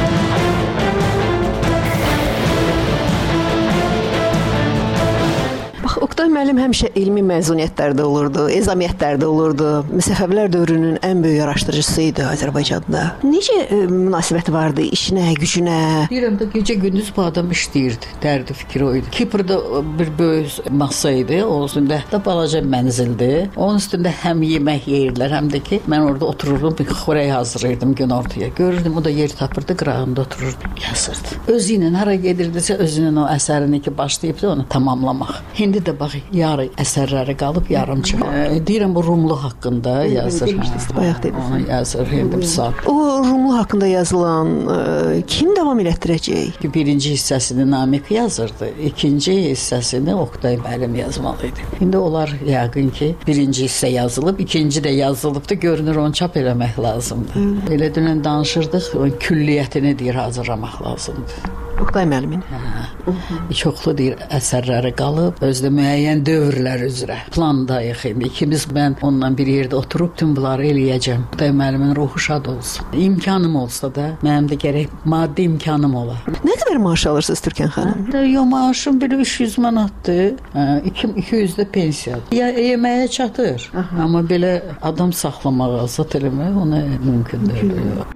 Oktay müəllim həmişə elmi məzuniyyətlərdə olurdu, ezamiyyətlərdə olurdu. Səfəvilər dövrünün ən böyük araşdırıcısı idi Azərbaycanda. Necə e, münasibəti vardı işinə, gücünə? Deyirəm də gecə-gündüz bu adam işləyirdi. Dərdi fikri o idi. Kiprdə bir böyük masa idi, o üstündə də balaca mənzildi. Onun üstündə həm yemək yeyirdilər, həm də ki, mən orada otururdum, bir xörək hazırlayırdım gün ortaya. Görürdüm, o da yer tapırdı, qırağında otururdu, yazırdı. Özü ilə hara gedirdisə, özünün o əsərini ki, başlayıbdı onu tamamlamaq. İndi də bax, yarı əsərləri qalıb, yarım çıxıb. E, deyirəm, bu Rumlu haqqında yazır. Demişdiniz, bayaq dediniz. Onu yazır, hindi bir saat. O Rumlu haqqında yazılan e, kim davam elətdirəcək? Birinci hissəsini Namiq yazırdı, ikinci hissəsini Oktay müəllim yazmalıydı. İndi onlar yəqin ki, birinci hissə yazılıb, ikinci də yazılıbdı, görünür onu çap eləmək lazımdır. Hı. Elə dünən danışırdıq, külliyyətini deyir, hazırlamaq lazımdır. Oktay müəllimin. Çoxlu deyir, əsərləri qalıb, özdə müəyyən dövrlər üzrə. Plandayıq indi. İkimiz mən onunla bir yerdə oturub tüm bunları eləyəcəm. Oktay müəllimin ruhu şad olsun. İmkanım olsa da, mənim də gərək maddi imkanım ola. Nə qədər maaş alırsınız Türkan xanım? Yo, maaşım bir üç yüz manatdır. iki yüz də pensiyadır. Ya yeməyə çatır. Aha. Amma belə adam saxlamağa, zat eləmək ona mümkün deyil.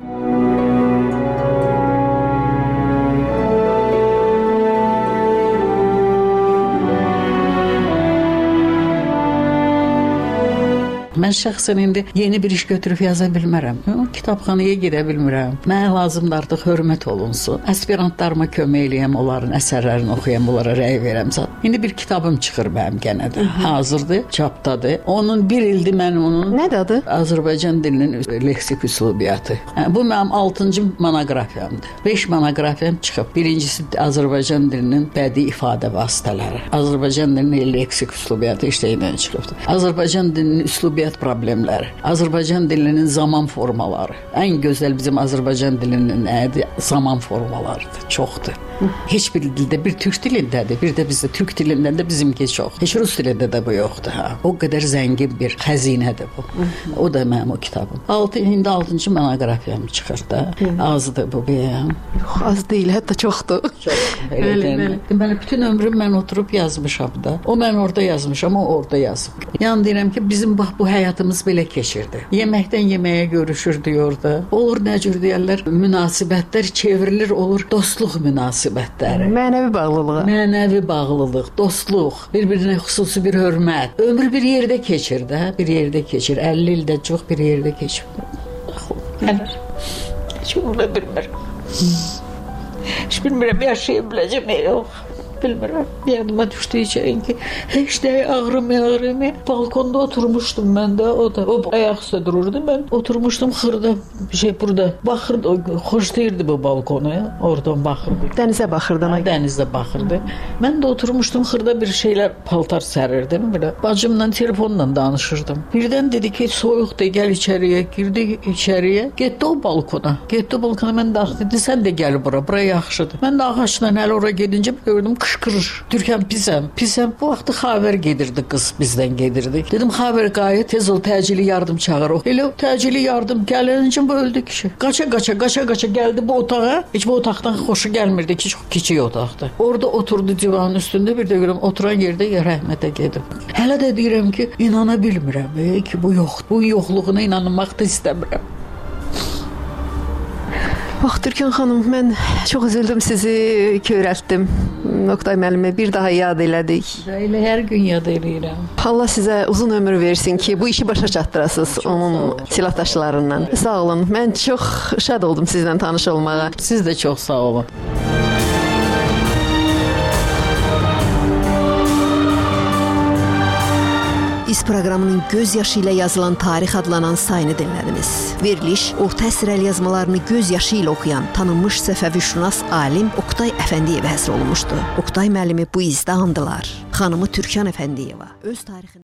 Mən şəxsən indi yeni bir iş götürüb yaza bilmərəm. Kitabxanaya gedə bilmirəm. Mənə lazımdır artıq hörmət olunsun. Aspirantlarıma kömək eləyəm, onların əsərlərini oxuyam, onlara rəy verəm. İndi bir kitabım çıxır mənim gənə də. Hazırdır, çapdadır. Onun bir ildir mən onun... Nədir adı? Azərbaycan dilinin leksik üslubiyyatı. Bu mənim altıncı monoqrafiyamdır. beş monoqrafiyam çıxıb. Birincisi Azərbaycan dilinin bədii ifadə vasitələri. Azərbaycan dilinin leksik üslubiyyatı işləyəndən çıxıbdır. Azərbaycan dilinin üslubiyyat problemləri, Azərbaycan dilinin zaman formaları. Ən gözəl bizim Azərbaycan dilinin nədir? Zaman formalarıdır, çoxdur. Heç bir dildə, bir türk dilindədir, bir də bizdə türk dilindən də bizimki çox. Heç rus dilində də bu yoxdur. Ha. O qədər zəngin bir xəzinədir bu. O da mənim o kitabım. Altı, indi altıncı monoqrafiyam çıxır da. Azdır bu bəyəm. Yox, az deyil, hətta çoxdur. Çox. Bəli, bəli. Bütün ömrüm mən oturub yazmışam da. O mən orada yazmışam, o orada yazıb. Yəni deyirəm ki, bizim bax bu həyatımız belə keçirdi. Yeməkdən yeməyə görüşürdük orada. Olur nə cür deyirlər, münasibətlər çevrilir, olur dostluq münasibətləri. Mənəvi bağlılıq. Mənəvi bağlılıq, dostluq, bir-birinə xüsusi bir hörmət. Ömür bir yerdə keçir də, bir yerdə keçir. əlli ildə çox bir yerdə keçir. Gəlir. Heç onu bilmirəm. Heç bilmirəm, yaşaya biləcəm, yox. Bilmirəm. Yadıma düşdü içərin ki, heç də ağrımıyor, ağrımıyor. Balkonda oturmuşdum mən də, o da. O ayaq üstə dururdu, mən oturmuşdum xırda bir şey burada. Baxırdı, xoşlayırdı bu balkonu, oradan baxırdı. Dənizə baxırdı. Dənizə baxırdı. Mən də oturmuşdum xırda bir şeylər, paltar sərirdim. Belə. Bacımla telefonla danışırdım. Birdən dedi ki, soyuqdur, gəl içəriyə. Girdi içəriyə, getdi o balkona. Getdi o balkona, mən də dedi, sən də gəl bura, bura yaxşıdır. Mən də ağaçla hələ oraya gedincə gördüm, qışqırır. Türkan pisəm, pisəm. Bu vaxtı xavər gedirdi, qız bizdən gedirdi. Dedim, xavər qayə, tez ol, təcili yardım çağır. Elə təcili yardım gəlincə bu öldü kişi. Qaça, qaça, qaça, qaça gəldi bu otağa. Heç bu otaqdan xoşu gəlmirdi ki, çox kiçik otaqdır. Orada oturdu divanın üstündə, bir də görüm, oturan yerdə rəhmətə gedib. Hələ də deyirəm ki, inana bilmirəm e, ki, bu yoxdur. Bu yoxluğuna inanmaq da istəmirəm. Bax, Türkan xanım, mən çox üzüldüm, sizi kövrəltdim. Oqtay müəllimi bir daha yad elədik. Elə hər gün yad eləyirəm. Allah sizə uzun ömür versin ki, bu işi başa çatdırasınız onun silahdaşlarından. Sağ olun. Mən çox şad oldum sizlə tanış olmağa. Siz də çox sağ olun. İz proqramının göz yaşı ilə yazılan tarix adlanan sayını dinlədiniz. Veriliş, orta əsr əlyazmalarını göz yaşı ilə oxuyan tanınmış Səfəvi şünas alim Oqtay Əfəndiyevə həsr olunmuşdu. Oqtay müəllimi bu izdə andılar. Xanımı Türkan Əfəndiyeva öz tarixini